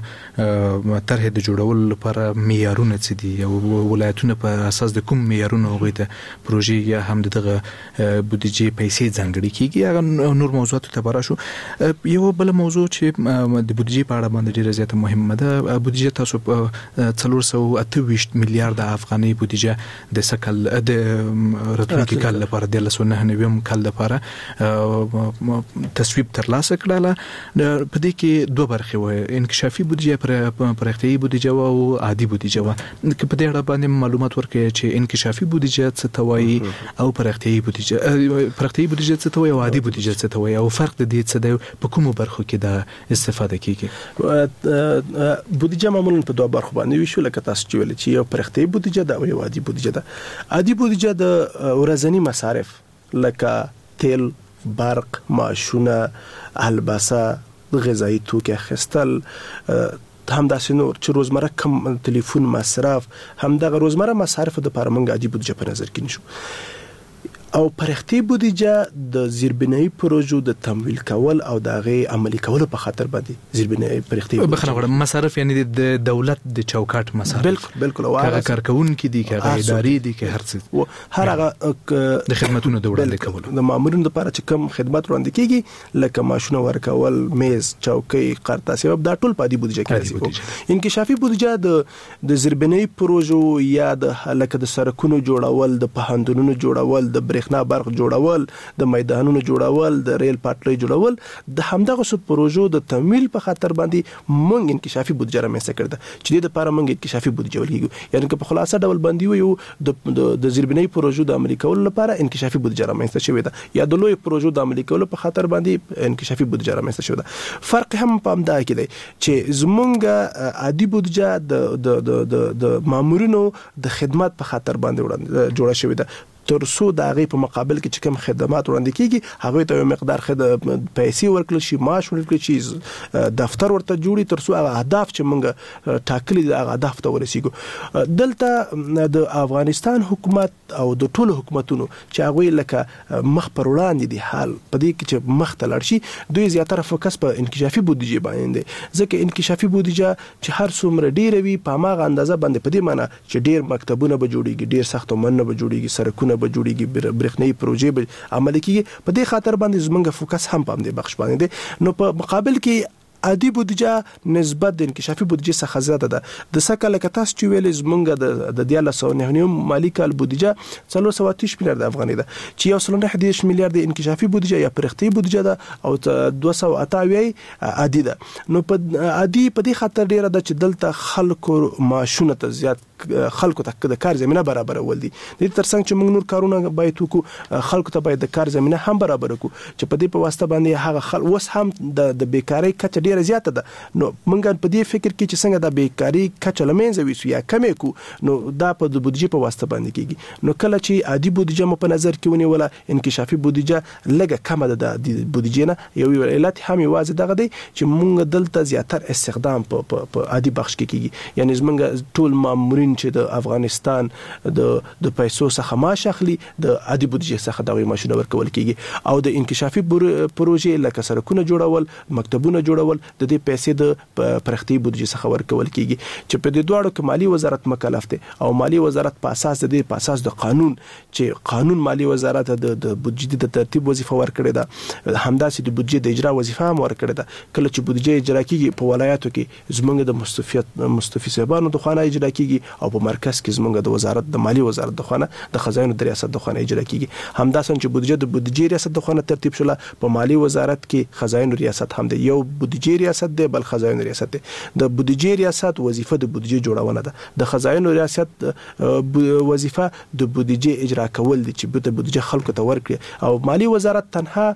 د طرح د جوړولو لپاره معیارونه څه دي او ولایتونه په اساس د کوم معیارونو هغوی ته پروژې یا هم دغه بودیجې پیسې ځانګړي کیږي. هغه نور موضوعات ته براشو. یو بل موضوع چې د بودیجې په اړه باندې ډیره زیاته مهمه ده. بودیجې تاسو 428 میلیارډ افغاني بودیجه د سکل د راتلونکي کال لپاره د 1990 کال لپاره تصویب ترلاسه کړله. په دې کې دوه برخې وې، انکشافي بودیجه پر اختیاري بودیجه او عادي بودیجه و. په دې اړه باندې معلومات ورکړئ چې انکشافي بودیجه څه ته وایي او پر اختیاري بودیجه څه ته وایي او عادي بودیجه څه ته وایي او فرق د دې څه دی، په کومو برخو کې د استفاده کیږي. بودیجه معمولا په دوه برخو باندې ویشو، لکه تاسو چې ویل چې یو پر اختیاري بودیجه ده او یو عادي بودیجه ده. عادي بودیجه د ورځنی مصارف لکه تیل، برق، معاشونه، الباسه، غذایی توکي اخیستل، همداسې نور چې روزمره کم تلیفون مصرف، همدغه روزمره مصارف د لپاره موږ عادي بودیجه په نظر کې نیسو. او پرختي بودیجه د زیربنایي پروژو د تمویل کول او د غي عملي کولو په خاطر باندې زیربنایي پرختي بخنه مصارف، یعنی د دولت د چوکاټ مصارف. بالکل هغه کارکونکو دي، هغه اداري دي، هر څه هر هغه د خدماتونو د وړاندې کولو د مامورینو لپاره چې کوم خدمات وړاندې کیږي لکه ماشونه ورکول، میز، چوکۍ، قرطاسي، دا ټول په عادي بودیجه کې راځي. انکشافي بودیجه د زیربنایي پروژو یا د لکه د سړکونو جوړول، د پوهنتونونو جوړول، د برېښنا برق جوړول، د میدانونو جوړول، د ریل پټلۍ جوړول، د همدغه سو پروژو د تمویل په خاطر باندې مونږ انکشافي بودیجه رامنځته کړه چې د لپاره مونږ انکشافي بودیجه ولګو. یعنی که په خلاصه ډول باندې ویو د زیربنایي پروژو د عملي کولو لپاره انکشافي بودیجه رامنځته شوې ده، یا د لوی پروژو د عملي کولو په خاطر باندې انکشافي بودیجه رامنځته شوې ده. فرق هم په همدا کې دی چې زمونږ عادي بودیجه د مامورینو د خدمات په خاطر باندې جوړه شوې ده، ترڅو د هغه په مقابل کې چې کوم خدمات وړاندې کیږي هغه ته یو مقدار پیسې ورکړل شي، معاش ورکړل شي، دفتر ورته جوړي، ترڅو هغه اهداف چې موږ ټاکلي دي هغه اهداف ته ورسیږو. دلته د افغانستان حکومت او د ټولو حکومتونو چې هغه لکه مخ پر وړاندې دي حال په دې کې چې مخ ته لاړ شي، دوی زیاتره فوکس په انکشافي بودیجه باندې، ځکه انکشافي بودیجه چې هر څومره ډیر وي په ماغه اندازه باندې په دې معنی چې ډیر مکتبونه به جوړيږي، ډیر ساختمانونه به جوړيږي، سړکونه به جوړيږي، برېښنايي پروژې به عملي کیږي. په دې خاطر باندې زمونږ فوکس هم په دې بخش باندې دی. نو په مقابل کې عادي بودیجه نسبت د انکشافي بودیجه څخه زیاته ده. د سکه لکه تاسو چې ویلې زمونږ د 1990 مالی کال بودیجه 430 میلیارډ افغاني ده، چې 1.9 میلیارډ انکشافي بودیجه یا پرختي بودیجه ده او 228 عادي ده. نو په عادي په دې خاطر ډیره ده چې دلته خلکو معاشونه ته زیات، خلکو ته د کار زمينه برابر ول دي. د ترڅنګ چې موږ نور کارونه باید وکړو، خلکو ته باید د کار زمينه هم برابر وکړو چې په دې په واسطه باندې هغه وس هم د بیکاری کچه ډیره زیاته ده. نو موږ په دې فکر کې چې څنګه د بیکاری کچه لمنځه ویسو یا کمې کو، نو دا په د بودیجې په واسطه باندې کیږي. نو کله چې عادي بودیجه مو په نظر کې ونیوله، انکشافي بودیجه لږه کمه ده د بودیجې نه. یو علت هم یوازې دغه دی چې موږ دلته زیاتر استخدام په عادي بخش کې کیږي. یعنی موږ ټول مامورین چې د افغانستان د پیسو څخه معاش اخلي، د عادي بودیجې څخه د معاشونه ورکول کیږي، او د انکشافي پروژې لکه سړکونه جوړول، مکتبونه جوړول، د دې پیسې د پرختي بودیجې څخه ورکول کیږي چې په دې دواړو کې مالی وزارت مکلف دی. او مالی وزارت په اساس د قانون چې قانون مالی وزارت د بودیجې د ترتیب وظیفه ورکړې ده، همداسې د بودیجې د اجرا وظیفه هم ورکړې ده. کله چې بودیجې اجرا کیږي په ولایاتو کې زمونږ د مستفي صاحبانو د خانه اجرا کیږي، او په مرکز کې زمونږ د وزارت د مالی وزارت د خانه د خزانو د ریاست د خانه اجرا کیږي. همداسې چې بودیجې د بودیجې ریاست د خانه ترتیب شوله، په مالی وزارت کې خزانو ریاست هم دی، یو بودیجې ریاست دی بل خزانو ریاست دی. د بودیجې ریاست وظیفه د بودیجې جوړونه ده، د خزانو ریاست وظیفه د بودیجې اجرا کول دي چې د بودیجې خلکو ته ورکړي. او مالی وزارت تنها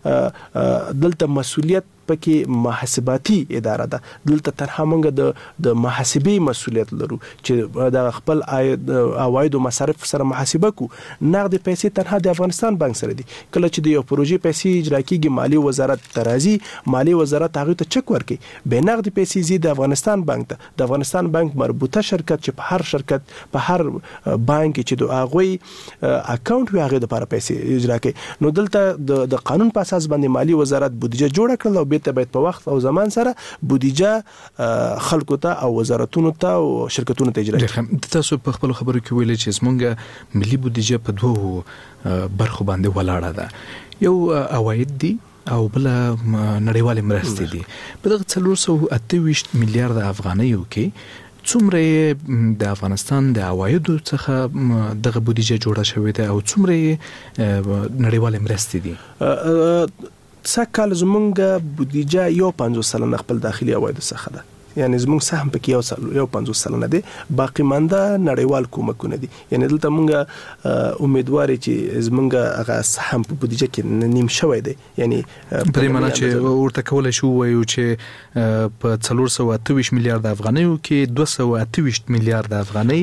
دلته مسؤلیت پکې محاسباتي اداره ده، دلته تنها موږ د محاسبي مسؤلیت لرو چې د خپل عواید او مصارف سره محاسبه کو. نقد پیسې تنها د افغانستان بانک سره دي. کله چې د یو پروژې پیسې اجرا کیږي، مالی وزارت ترازی، مالی وزارت هغه ته چک ورکړي، به نقد پیسې زی د افغانستان بانک ته، د افغانستان بانک مربوطه شرکت چې په هر شرکت په هر بانک چې د هغه اکاونټ وي هغه د لپاره پیسې اجرا کوي. نو دلته د قانون په اساس باندې مالی وزارت بودیجه جوړ کړل او ته باید په وخت او زمان سره بودیجه خلکو ته او وزارتونو ته او شرکتونو ته اجرا کړي. تاسو په خپل خبرو کې ویلي چې زمونږ ملي بودیجه په دوه برخو باندې ولاړه ده. یو عواید دي او بل نړیوال مرستې دي. په دغه 428 میلیارډ افغانیو کې څومره د افغانستان د عوایدو څخه دغه بودیجه جوړه شوې ده او څومره نړیوال مرستې دي؟ سکهال زمونږ بودیجه 50% خپل داخلي عواید څخه ده، یعنی زمونږ سهم پکې 50% دی، باقی مانده نړیوال کومکونه دي. یعنی دلته مونږ امیدواري چې زمونږ هغه سهم په بودیجه کې نیم شوی دی. یعنی په دې معنی چې ورته کولای شو وایو چې په 428 میلیارډ افغانیو کې 228 میلیارډ افغانۍ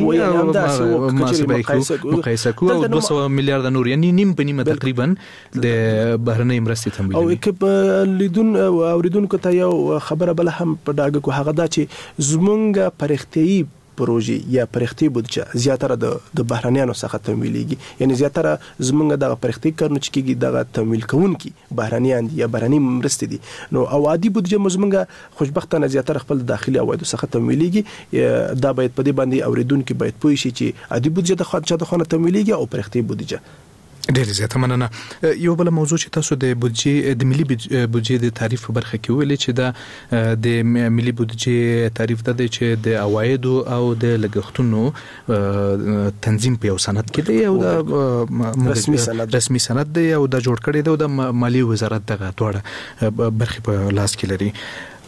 مقایسه کوو او 200 میلیارډ نور، یعنی نیم په نیمه تقریبا د بهرنۍ مرستې تمویلوي. او کې لیدون اوریدونکو ته یو خبره بل هم په ډاګه کو، هغه دا چې زمونږ پرختیايي پروژې یا پرختي بودجه زیاتره د بهرنیانو څخه تمویلېږي. یعنی زیاتره زمونږ د پرختي کارونه چې کېږي دغه تمویل کوونکي بهرنیان دي یا بهرني مرستې دي. نو او عادي بودجه زمونږ خوشبختانه زیاتره خپل داخلي عوایدو څخه تمویلېږي. دا باید په دې باندې اوریدونکو باید پوه شي چې عادي بودجه د خانه تمویلېږي او پرختي بودجه. ډېر زیاته مننه. یو بل موضوع چې تاسو د بودجې د ملي بودجې د تعریف په برخه کې ویلي چې دا د ملي بودجې تعریف ده چې د عوایدو او د لګښتونو تنظیم په یو سند کې دی او د رسمي سند دی او د جوړ کړی دی او د مالیې وزارت دغه دواړه برخې په لاس کې لري.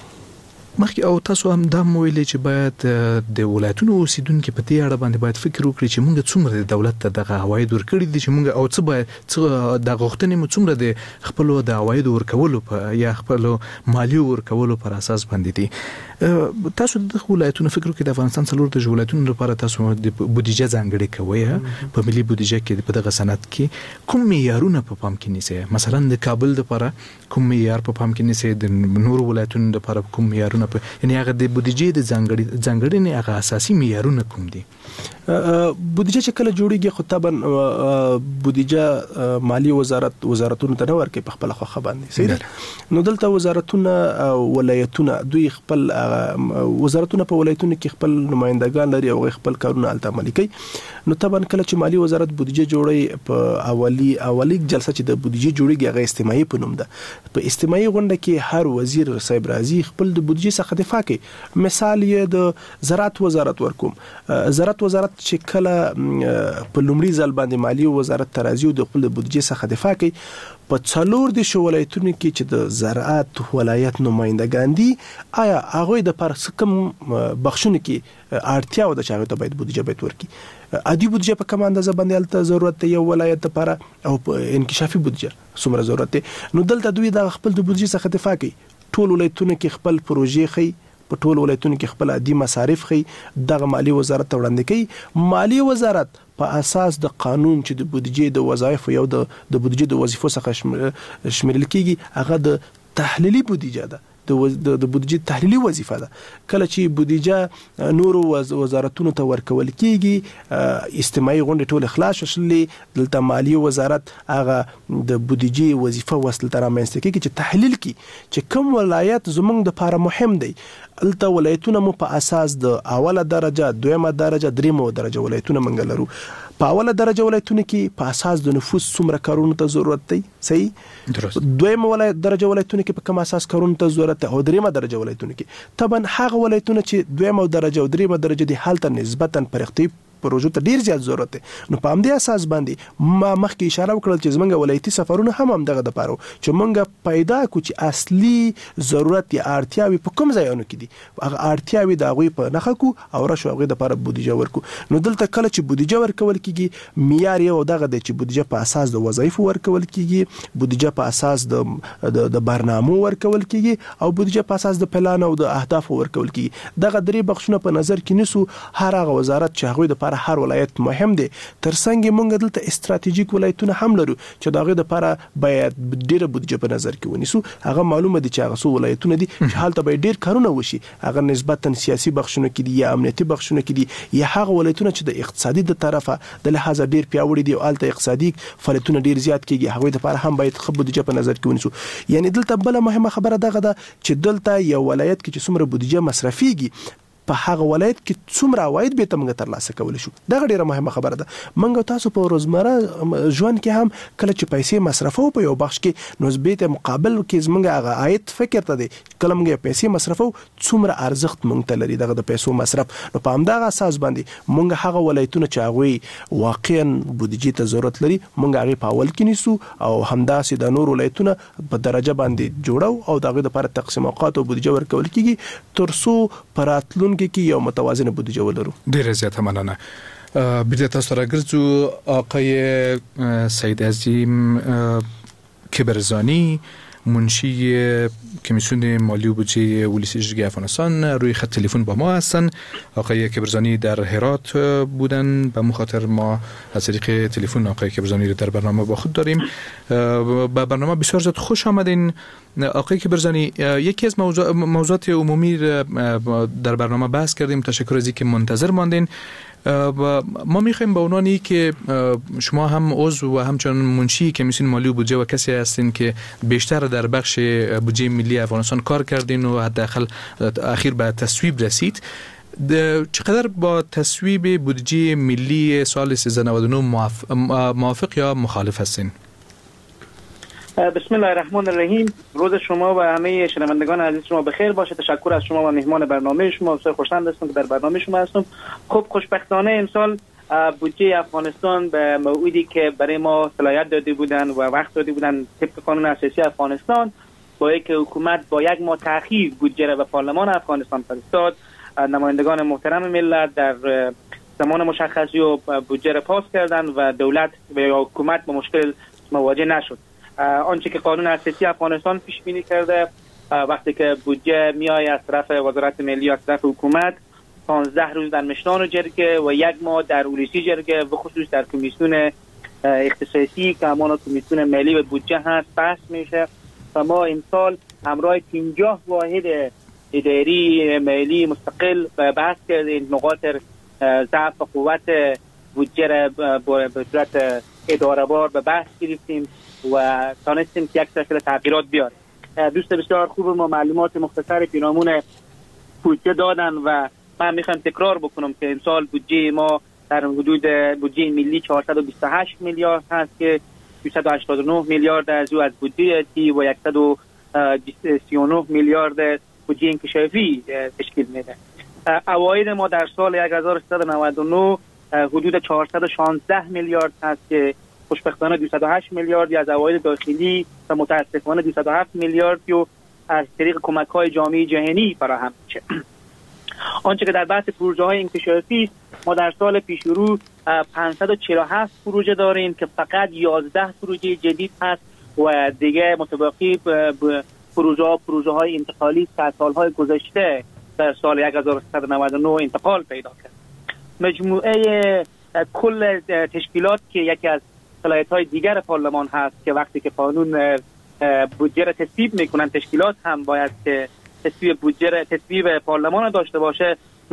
مخکې او تاسو هم دا ویلي چې باید د ولایتونو اوسیدونکو په دې اړه باندې باید فکر وکړي چې موږ څومره د دولت ته دغه عواید ورکړي دي چې موږ او څه باید د غوښتنې مو څومره د خپل د عواید ورکولو په یا خپل مالیو ورکولو پر اساس باندې دي. تاسو د ولایتونو فکر وکړئ، د افغانستان څلور د ولایتونو لپاره تاسو د بودیجه ځانګړې کوي په ملي بودیجه کې په دغه سند کې کوم معیارونه په پام کې نیسئ؟ مثلا د کابل لپاره کوم معیار په پام کې نیسئ؟ د نور ولایتونو لپاره کوم معیارونه یعنی هغه د بودیجې د ځانګړنې هغه اساسي معیارونه کوم دي؟ بودیجه چې کله جوړیږي خو طبعا بودیجه مالی وزارتونو ته نه ورکوي په خپل خوښه باندې، صحیح ده. نو دلته وزارتونه او ولایتونه دوی خپل وزارتونه په ولایتونو کې خپل نمائندگان لري او خپل کارونه الته عملي کوي. نو طبعا کله چې مالی وزارت بودیجه جوړي په اولی جلسه چې د بودیجه جوړیږي هغه استماعي په نوم ده. په استماعي غونډه کې هر وزیر صاحب راځي خپل د بودیجه څخه دفاع کوي. مثال یې د زراعت وزارت ورکوم. زراعت وزارت چې کله په لومړي ځل باندې مالی وزارت ترازی او د خپل بودیجه څخه دفاع کوي، په 4 د ولایتونو کې چې د زراعت ولایت نمائندگان دي، آیا هغه د پر سکم بخښونه کې اړتیا و د چاغه ته باید بودیجه باید ورکي. عادي بودیجه په کوم اندازه باندې الته ضرورت دی یو ولایت لپاره او انکشافي بودیجه څومره ضرورت دی. نو دلته دوی د خپل د بودیجه څخه دفاع کوي. ټول ولایتونو کې خپل پروژې خي، په ټول ولایتونو کې خپل عادي مصارف خي، دغه مالی وزارت وړاندې کوي. مالی وزارت په اساس د قانون چې د بودیجې د وظایف یو د بودیجې د وظیفو څخه شمیرل کیږي، هغه د تحلیلي بودیجه ده، د بودیجې تحلیلي وظیفه ده. کله چې بودیجه نور وزارتونو ته ورکول کیږي، استماعي غونډه ټول خلاص شلې، دلته مالی وزارت هغه د بودیجې وظیفه وسل تر امنځته کیږي چې تحلیل کی چې کوم ولایت زمونږ د لپاره مهم دی. الته ولایتونه مو په اساس د اوله درجه، دویمه درجه، دریمه درجه ولایتونه منګ لرو. په اوله درجه ولایتونه کې په اساس د نفوس څومره کارونو ته ضرورت دی، صحیح درست. دویمه درجه ولایتونه کې په کوم اساس کارونو ته ضرورت دی، او دریمه درجه ولایتونه کې طبعا هغه ولایتونه چې دویمه درجه او دریمه درجه دي حالت نسبتا پرختي پروژو ته ډیر زیات ضرورت دی. نو په همدې اساس باندې ما مخکې اشاره وکړل چې زمونږ ولایتي سفرونه هم دغه د پاره چې مونږ پیدا کو چې اصلي ضرورت یا اړتیاوي په کوم ځایونو کې دي، هغه اړتیاوي د هغه په نخښه کو او راشو هغه د لپاره بودیجه ورکو. نو دلته کله چې بودیجه ورکول کیږي، معیار یو دغه د چې بودیجه په اساس د وظایف ورکول کیږي، بودیجه په اساس د برنامو ورکول کیږي او بودیجه په اساس د پلان او د اهداف ورکول کیږي. دغه درې بخښونه په نظر کې نیسو. هر هغه وزارت چې هغه د هر ولایت مهم دي، ترڅنګ موږ دلته استراتیژیک ولایتونه هم لرو چې دغه د لپاره باید ډیره بودیجه په نظر کې ونیسو. هغه معلومه دي چې هغه څو ولایتونه دي چې حالت به ډیر کارونه وشي، هغه نسبتا سیاسي بخښونه کې دي یا امنیتي بخښونه کې دي، یا هغه ولایتونه چې د اقتصادي د طرفه د لحاظ ډیر پیاوړي دي او الته اقتصادي فعالیتونه ډیر زیات کیږي، هغه د لپاره هم باید خپل بودیجه په نظر کې ونیسو. یعنی دلته بل مهمه خبره دغه ده چې دلته یو ولایت کې چې څومره بودیجه مصرفيږي په هغه ولایت کې څومره عواید به تمغه ترلاسه کول شو. دا ډیره مهمه خبره ده. منګ تاسو په روزمره ژوند کې هم کله چې پیسې مصرفو په یو بخش کې نسبت مقابل کې زمونږ هغه عاید فکر ته دی کله موږ پیسې مصرفو څومره ارزښت مونږ ته لري دغه د پیسو مصرف. نو په همدغه اساس باندې مونږ هغه ولایتونه چې هغه واقعا بودیجې ته ضرورت لري مونږ هغه په اول کې نیسو او همداسې د نور ولایتونه په درجه باندې جوړو او دغه لپاره تقسیم اوقات او بودیجه ورکول کیږي ترڅو پراتلونکو کې یو متوازنه بودیجه ولرو. ډیره زیاته مننه. بیرته تاسو راګرځو آقای سید عظیم کبرزانی منشی کمیسیون مالی و بودجه ولسی جرگه افغانستان روی خط تلفن با ما هستن. آقای کبرزانی در هرات بودن، به مخاطر ما از طریق تلفن آقای کبرزانی رو در برنامه با خود داریم. به برنامه بسیار زیاد خوش آمدین آقای کبرزانی. یکی از موضوعات عمومی در برنامه بحث کردیم. تشکر از اینکه منتظر ماندین. ما میخوایم به عنوان که شما هم عضو و همچنان منشی کمیسیون مالی و بودجه و کسی هستین که بیشتر در بخش بودجه ملی افغانستان کار کردین و حداقل اخیر به تصویب رسید، چقدر با تصویب بودجه ملی سال 1399 موافق یا مخالف هستین؟ بسم الله الرحمن الرحیم. روز شما و همه شنوندگان عزیز شما بخیر باشه. تشکر از شما و مهمان برنامه شما. بسیار خوشحال هستم که در برنامه شما هستم. خب خوشبختانه امسال بودجه افغانستان به موعدی که برای ما صلاحیت داده بودن و وقت داده بودن طبق قانون اساسی افغانستان با اینکه حکومت با یک ماه تأخیر بودجه را به پارلمان افغانستان فرستاد، نمایندگان محترم ملت در زمان مشخصی و بودجه را پاس کردند و دولت و حکومت با مشکل مواجه نشد. آنچه که قانون اساسی افغانستان پیش بینی کرده وقتی که بودجه میای از طرف وزارت ملی از طرف حکومت 15 روز در مشنان جرگه و یک ماه در ولسی جرگه و خصوص در کمیسیون اختصاصی که همان کمیسیون ملی و بودجه هست بحث میشه و ما امسال همراه 50 واحد اداری ملی مستقل بحث کردیم. نقاط ضعف و قوت بودجه را به صورت اداره‌وار به بحث گرفتیم و تانستیم که یک سلسله تغییرات بیاره. دوست بسیار خوب ما معلومات مختصر پیرامون بودجه دادن و من میخوام تکرار بکنم که امسال بودجه ما در حدود بودجه ملی 428 میلیارد هست که 289 میلیارد از او از بودجه تی و 139 میلیارد بودجه انکشافی تشکیل میده. عواید ما در سال 1399 حدود 416 میلیارد هست که خوشبختانه 208 میلیارد از عواید داخلی و متاسفانه 207 میلیارد رو از طریق کمک‌های جامعه جهانی فراهم میشه. آنچه که در بحث پروژه‌های انکشافی ما در سال پیش رو 547 پروژه داریم که فقط 11 پروژه جدید هست و دیگه متباقی پروژه‌های انتقالی از سال‌های گذشته در سال 1399 انتقال پیدا کرد. مجموعه کل تشکیلات که یکی از صلاحیت‌های دیگر پارلمان هست که وقتی که قانون بودجه را تصویب میکنن تشکیلات هم باید تصویب پارلمان را داشته باشه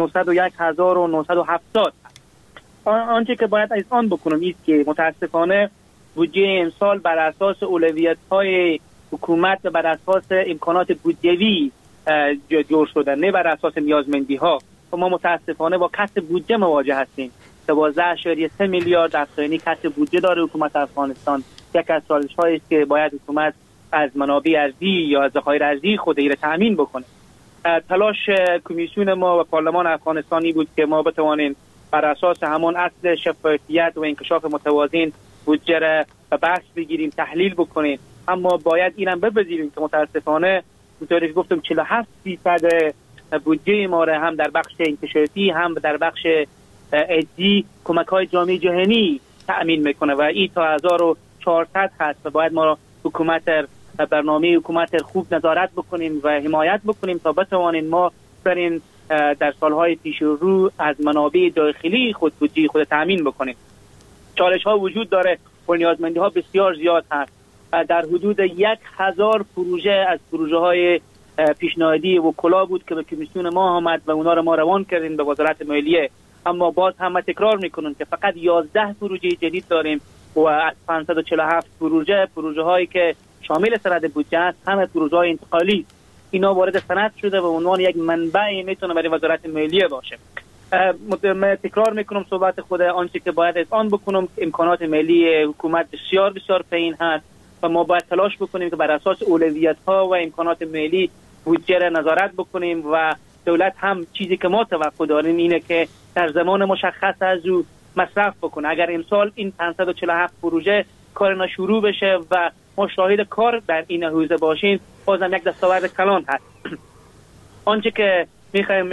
901,970. آنچه که باید از آن بکنم است که متاسفانه بودجه امسال بر اساس اولویت‌های حکومت و بر اساس امکانات بودجوی جور شده، نه بر اساس نیازمندی‌ها. ما متاسفانه با کسر بودجه مواجه هستیم. 12.3 میلیارد افغانی کسر بودجه داره حکومت افغانستان. یک از چالش‌هایی است که باید حکومت از منابع ارزی یا از ذخایر ارزی خود را تامین بکنه. تلاش کمیسیون ما و پارلمان افغانستانی بود که ما بتوانیم بر اساس همان اصل شفافیت و انکشاف متوازن بودجه را به بحث بگیریم، تحلیل بکنیم. اما باید اینم بپذیریم که متاسفانه اونطوری که گفتم 47% بودجه ما را هم در بخش انکشافی هم در بخش ارزی کمک‌های جامعه جهانی تأمین میکنه و این تا 1400 هست و باید ما حکومت برنامه حکومت خوب نظارت بکنیم و حمایت بکنیم تا بتوانیم ما برین در سالهای پیش رو از منابع داخلی خود بودجه خود تأمین بکنیم. چالش ها وجود داره و نیازمندی ها بسیار زیاد هست. در حدود 1000 پروژه از پروژه های پیشنهادی و کلا بود که به کمیسیون ما آمد و اونا رو ما روان کردیم به وزارت مالیه. اما باز هم تکرار میکنم که فقط 11 پروژه جدید داریم و از 547 پروژه هایی که شامل سرد بودجه است همه پروژه های انتقالی اینا وارد سند شده و عنوان یک منبع میتونه برای وزارت مالیه باشه. من تکرار میکنم صحبت خود، آنچه که باید از آن بکنم امکانات مالی حکومت بسیار بسیار پایین هست و ما باید تلاش بکنیم که بر اساس اولویت ها و امکانات مالی بودجه را نظارت بکنیم و دولت هم چیزی که ما توقع داریم اینه که در زمان مشخص از او مصرف بکنه. اگر امسال این 547 پروژه کار شروع بشه و ما شاهد کار در این حوزه باشیم، بازم یک دستاورد کلان هست. آنچه که میخوایم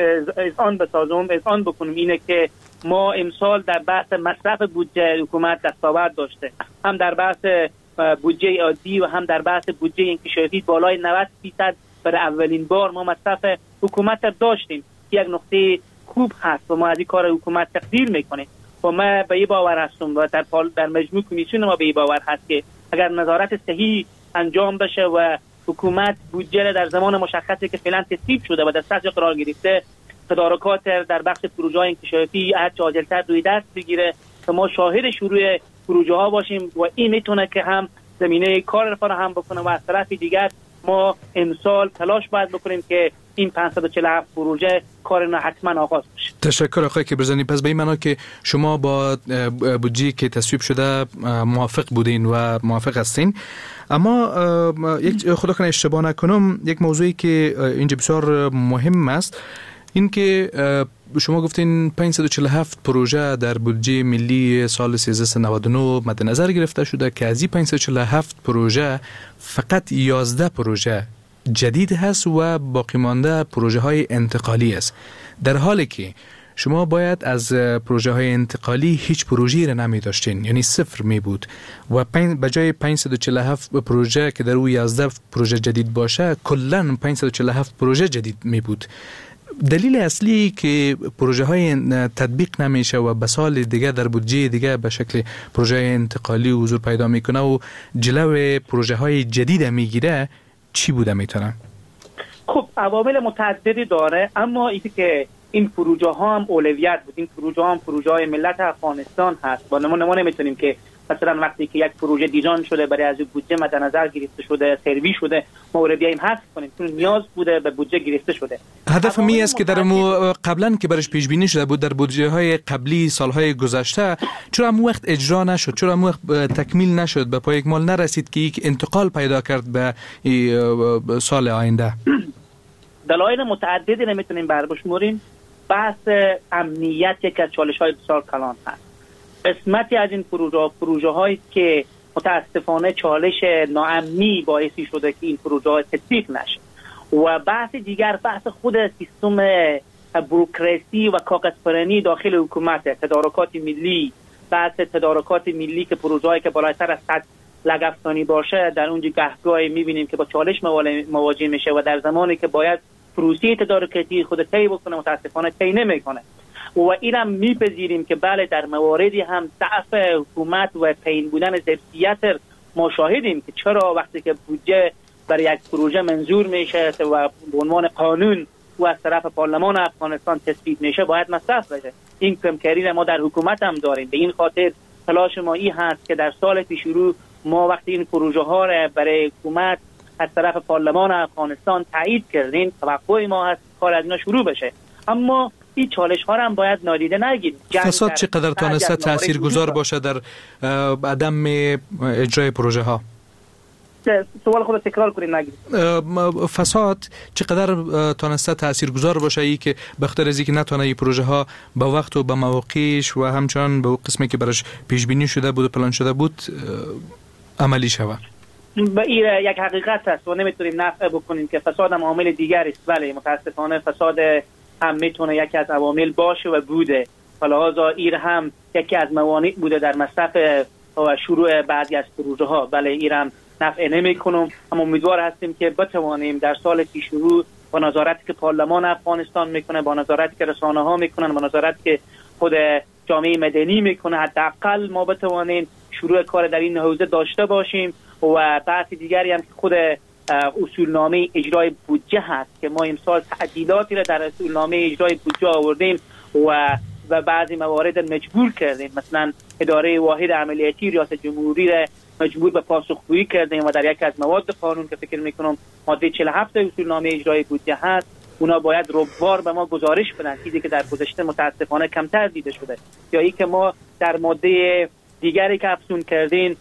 از آن بکنیم اینه که ما امسال در بحث مصرف بودجه حکومت دستاورد داشته، هم در بحث بودجه عادی و هم در بحث بودجه انکشافی بالای 90% برای اولین بار ما مصرف حکومت داشتیم. یک نقطه خوب هست و ما از این کار حکومت تقدیر میکنیم و ما به این باور هستم و در مجموع کمیسیون ما به این باور هست که اگر نظارت صحیح انجام بشه و حکومت بودجه در زمان مشخصی که فعلا تصویب شده و در دستش قرار گرفته تدارکات در بخش پروژه انکشافی هر چه عاجل‌تر روی دست بگیره تا ما شاهد شروع پروژه ها باشیم و این میتونه که هم زمینه کار را فراهم بکنه و از طرف دیگر ما امسال تلاش باید بکنیم که این 547 پروژه کارنا حتما آغاز بشه. تشکر آقای کبرزنی. پس به این معنا که شما با بودجه که تصویب شده موافق بودین و موافق هستین، اما یک خدا کنه اشتباه نکنم یک موضوعی که اینجا بسیار مهم است این که شما گفتین 547 پروژه در بودجه ملی سال 1399 مد نظر گرفته شده که از این 547 پروژه فقط 11 پروژه جدید هست و باقی مانده پروژه های انتقالی است، در حالی که شما باید از پروژه های انتقالی هیچ پروژه‌ای را نمی داشتین، یعنی صفر می بود و به جای 547 پروژه که در او 11 پروژه جدید باشه کلاً 547 پروژه جدید می بود. دلیل اصلی که پروژه های تطبیق نمیشه و به سال دیگه در بودجه دیگه به شکل پروژه انتقالی حضور پیدا میکنه و جلو پروژه های جدید میگیره چی بوده میتونه؟ خب عوامل متعددی داره، اما اینکه که این پروژه ها هم اولویت بود، این پروژه ها هم پروژه های ملت افغانستان هست. با ما نمیتونیم که مثلا وقتی که یک پروژه دیزاین شده برای از بودجه مد نظر گرفته شده سرویس شده ما بیایم حذف کنیم، چون نیاز بوده به بودجه گرفته شده. هدف می است که در قبلا که برش پیش بینی شده بود در بودجه های قبلی سالهای گذشته چرا هم وقت اجرا نشد، چرا هم وقت تکمیل نشد، به پای اکمال نرسید که یک انتقال پیدا کرد به سال آینده؟ دلایل متعددی نمیتونیم بربشموریم. بحث امنیت یک از چالش‌های بسیار کلان هست. قسمتی از این پروژه هایی که متاسفانه چالش ناامنی باعثی شده که این پروژه ها تطبیق نشه و بحث دیگر بحث خود سیستم بروکراسی و کاغذپرانی داخل حکومت، تدارکات ملی، بحث تدارکات ملی که پروژه هایی که بالاتر از 100 لگفتانی باشه در اونجا گهگاهی میبینیم که با چالش مواجه میشه و در زمانی که باید پروسه تدارکاتی خود طی بکنه متاسفانه طی نمیکنه و اینم میپذیریم که بله در مواردی هم ضعف حکومت و پایین بودن ظرفیت ما شاهدیم که چرا وقتی که بودجه برای یک پروژه منظور میشه و به عنوان قانون و از طرف پارلمان افغانستان تصویب میشه باید مصرف بشه. این کمکاری ما در حکومت هم داریم. به این خاطر تلاش ما این هست که در سال پیش رو ما وقتی این پروژه ها را برای حکومت از طرف پارلمان افغانستان تایید کردیم توقع ما هست کار از اینا شروع بشه، اما این چالش ها هم باید نادیده نگیریم. فساد چقدر تانسته تاثیرگذار باشه در عدم اجرای پروژه ها؟ سوال خود تکرار کنید نگید. فساد چقدر تانسته تاثیرگذار باشه ای که بخاطر از اینکه نتونه این پروژه ها به وقت و به مواقعش و همچنان به قسمی که برش پیش بینی شده بود و پلان شده بود عملی شود؟ به این یک حقیقت است و نمیتونیم نفی بکنیم که فساد هم عامل دیگری است. بله متاسفانه فساد هم میتونه یکی از عوامل باشه و بوده، لذا این هم یکی از موانع بوده در مصرف و شروع بعضی از پروژه ها. بله این هم نفی نمیکنم، اما امیدوار هستیم که بتوانیم در سال پیش رو با نظارتی که پارلمان افغانستان میکنه، با نظارتی که رسانه ها میکنن، با نظارتی که خود جامعه مدنی میکنه، حداقل ما بتوانیم شروع کار در این حوزه داشته باشیم. و بحث دیگری هم که خود اصولنامه اجرای بودجه هست که ما امسال تعدیلاتی را در اصولنامه اجرای بودجه آوردیم و و بعضی موارد مجبور کردیم، مثلا اداره واحد عملیاتی ریاست جمهوری را مجبور به پاسخگویی کردیم و در یک از مواد قانون که فکر میکنم ماده 47 اصولنامه اجرایی بودجه هست، اونا باید روبوار به ما گزارش بدن، چیزی که در گذشته متاسفانه کمتر دیده شده. یا ای که ما در ماده دیگری که افزون کردیم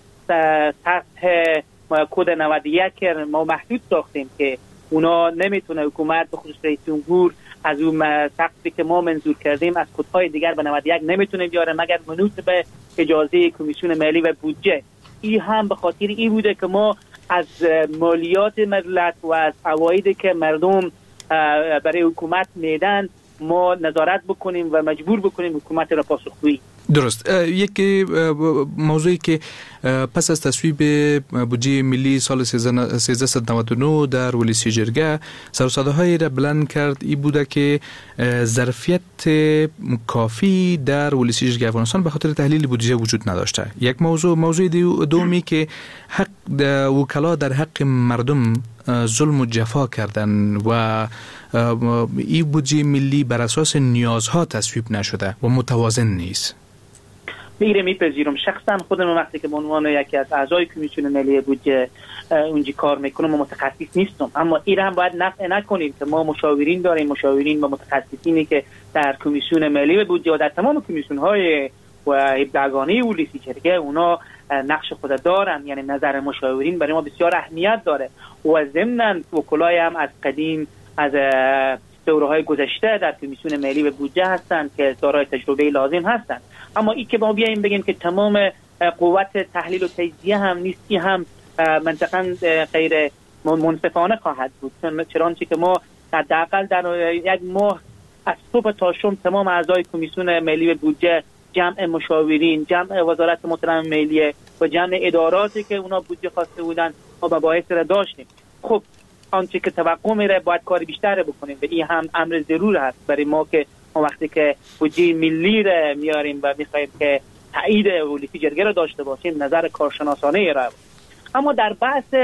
سطح کد 91 ما محدود ساختیم که اونا نمیتونه حکومت به خصوص رئیس جمهور از اون سقفی که ما منظور کردیم از کدهای دیگر به 91 نمیتونه بیاره مگر منوط به اجازه کمیسیون ملی و بودجه. این هم به خاطر این بوده که ما از مالیات ملت و از عوایدی که مردم برای حکومت میدن ما نظارت بکنیم و مجبور بکنیم حکومت را پاسخگویی. درست. یک موضوعی که پس از تصویب بودجه ملی سال 1399 در ولسی جرگه سر و صداهایی را بلند کرد این بوده که ظرفیت کافی در ولسی جرگه افغانستان به خاطر تحلیل بودجه وجود نداشته. یک موضوع دومی که حق وکلا در حق مردم ظلم و جفا کردن و این بودجه ملی بر اساس نیازها تصویب نشده و متوازن نیست. میپذیرم شخصا خودم وقتی که به عنوان یکی از اعضای کمیسیون ملی بودجه اونجا کار میکنم و متخصص نیستم، اما این هم باید نفع نکنیم که ما مشاورین داریم، مشاورین و متخصصینی که در کمیسیون ملی بودجه و در تمام کمیسیون های و 17گانه ولسی جرگه اونا نقش خود دارن، یعنی نظر مشاورین برای ما بسیار اهمیت داره و ضمناً وکلای هم از قدیم از دوره‌های گذشته در کمیسیون ملی و بودجه هستند که دارای تجربه لازم هستند. اما این که ما بیاییم بگیم که تمام قوت تحلیل و تجزیه هم نیستی هم منطقاً غیر منصفانه خواهد بود، چنانچه که ما حداقل در یک ماه از صبح تا شام تمام اعضای کمیسیون ملی و بودجه، جمع مشاورین، جمع وزارت محترم ملیه و جمع اداراتی که اونا بودجه خواسته بودن ما مباحث را داشتیم. خب آنچه که توقع میره باید کار بیشتر بکنیم و این هم امر ضرور هست برای ما که ما وقتی که بودجه ملی را میاریم و میخوایم که تایید ولسی جرگه را داشته باشیم نظر کارشناسانه را. اما در بحث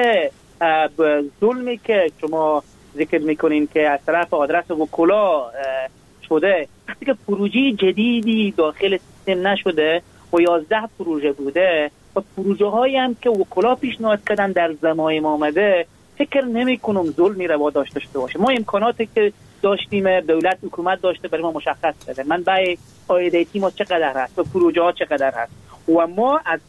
ظلمی که شما ذکر میکنین که از طرف آدرس وکلا شده، وقتی که پروژه جدیدی داخل سیستم نشده و 11 پروژه بوده و پروژه هایی هم که وکلا پیشنهاد کردن در زمایم آمده، فکر نمی کنم ظلمی روا داشته باشه. ما امکاناتی که داشتیم دولت حکومت داشته برای ما مشخص کرده، منبع عایداتی ما چقدر هست و پروژه ها چقدر هست و ما از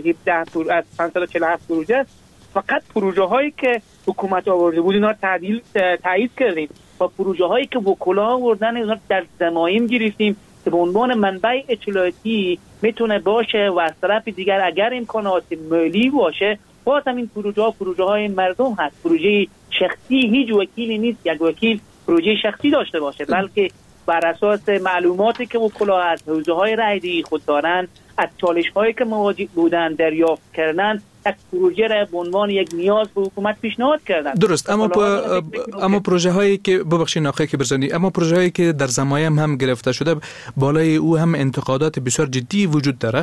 547 پروژه فقط پروژه هایی که حکومت آورده بود اینا تایید کردیم و پروژه هایی که وکلا آوردن اینا در زمایم گرفتیم که به عنوان منبع اطلاعاتی میتونه باشه و از طرف دیگر اگر امکانات مالی باشه باز هم این پروژه های مردم هست. پروژه شخصی هیچ وکیلی نیست یک وکیل پروژه شخصی داشته باشه، بلکه بر اساس معلوماتی که وکلا از حوزه های رایدی خود دارن، از چالش هایی که مواجه بودن دریافت کردن، یک پروژه را به عنوان یک نیاز به حکومت پیشنهاد کردن. درست. اما پروژه هایی که ببخشید ناخه که برزنی، اما پروژه هایی که در زمایم هم گرفته شده بالای او هم انتقادات بسیار جدی وجود داره.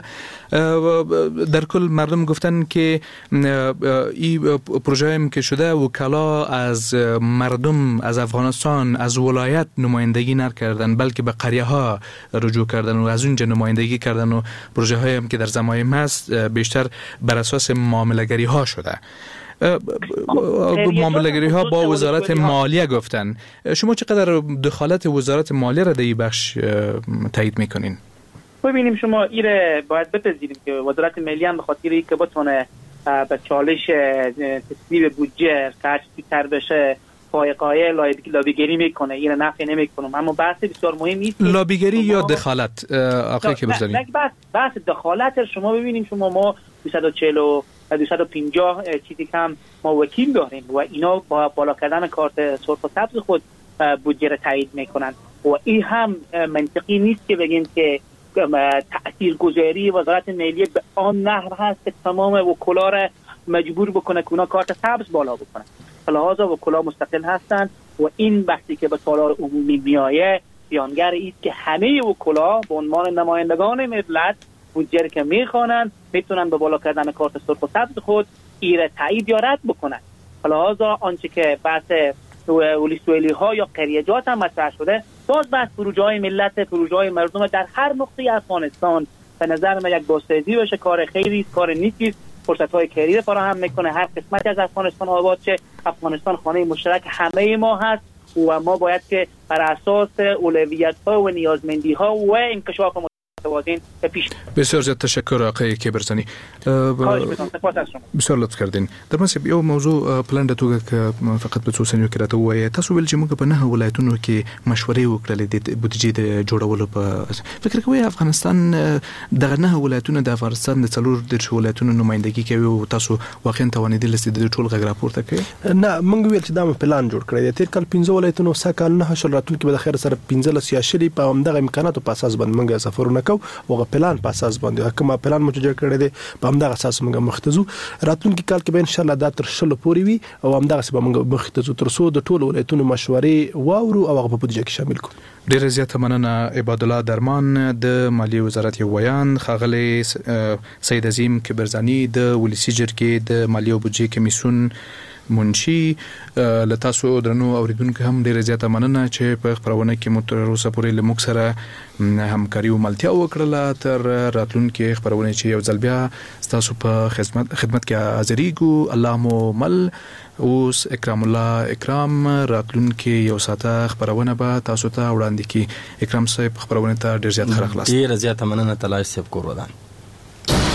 در کل مردم گفتن که این پروژه هم که شده وکلا از مردم از افغانستان از ولایت نمایندگی نکردن بلکه به قریه ها رجوع کردن و از اونجا نمایندگی کردن و پروژه هایی هم که در زمایم هست بیشتر بر اساس معامله‌گری ها شده. معامله‌گری ها با وزارت مالیه گفتن. شما چقدر دخالت وزارت مالیه را در این بخش تایید میکنین؟ ببینیم شما ایره باید بپذیریم که وزارت مالیه هم به خاطر اینکه بتونه به چالش تصویب بودجه تر بشه پایه‌قایه لابیگری میکنه، این نفع نمیکنه. اما بحث بسیار مهم نیست لابیگری یا دخالت آخه که بزنیم. بحث دخالت شما ببینیم شما ما 240 و 250 چیزی کم ما وکیل داریم و اینا با بالا کردن کارت سرخ و سبز خود بودجه را تایید میکنن و این هم منطقی نیست که بگیم که تاثیرگذاری وزارت مالیه به آن نحو هست که تمام وکلا را مجبور بکنه که اونا کارت سبز بالا بکنن. لحاظا وکلا مستقل هستند و این بحثی که به تالار عمومی میایه بیانگر ایست که همه وکلا به عنوان نمایندگان ملت بودجه که میخوانند میتونن به بالا کردن کارت سرخ و سبز خود ایره تایید یا رد بکنن. لحاظا آنچه که بحث ولسوالی ها یا قریجات هم مطرح شده باز بحث پروژه‌های ملت، پروژه‌های مردم در هر نقطه افغانستان به نظر من یک بازسازی بشه کار خیری است، کار نیکی است، فرصت‌های کاری فراهم میکنه. هر قسمتی از افغانستان آباد شه. افغانستان خانه مشترک همه ما هست و ما باید که بر اساس اولویت‌ها و نیازمندی‌ها و انکشاف متوازن به پیش. بسیار زیاد تشکر آقای کیبرزنی. بسیار لطف کردین. در مناسب یو موضوع پلان د توګه ک فقط په څو ثانیو کې راته وایي تاسو ول چې موږ په 9 ولایتونو کې مشورې وکړلې د بودیجې د جوړولو په فکر کوي افغانستان دغه 9 ولایتونو د افغانستان د څلور د ولایتونو نمائندګي کوي او تاسو واقعا توانیدل چې د ټول غږ راپورته کوي؟ نه موږ ویل چې دا پلان جوړ کړی دی. تیر کال 15 ولایتونو سکه نه شل راتلونکي به د خیر سره 15 سیاسي په همدغه امکاناتو په اساس باندې موږ سفرونه کوو او پلان په اساس باندې کوم پلان مو جوړ کړی دی په همدغه اساس موږ مختزو راتلونکي کال کې به ان شاء الله دا تر شلو پورې وي او همدغه سبا موږ مختزو تر څو د ټولو ولایتونو مشورې واورو او هغه په بودیجه کې شامل کړو. ډیره زیاته مننه عباد الله درمان د مالیې وزارت یو ویان، خاغلی سید عظیم کیبرزانی د ولسی جرګې د مالیې او بودیجې کمیسیون منشي. لتاسو درنو اوریدونکو هم ډیره زیاته مننه چې په خبرونه کې مو تر اوسه پورې لموږ سره همکاري او ملتیا وکړه. تر راتلونکي خبرونه چې یو ځل بیا تاسو په خدمت کې حاضرېږو. الله مو مل. اوس اکرام الله اکرام راتلونکي یو ساعته خبرونه به تاسو ته وړاندې کی. اکرام صاحب خبرونه ته ډیر زیات خیر خلاص. ډیر زیاته مننه. تلای صاحب کور ودان.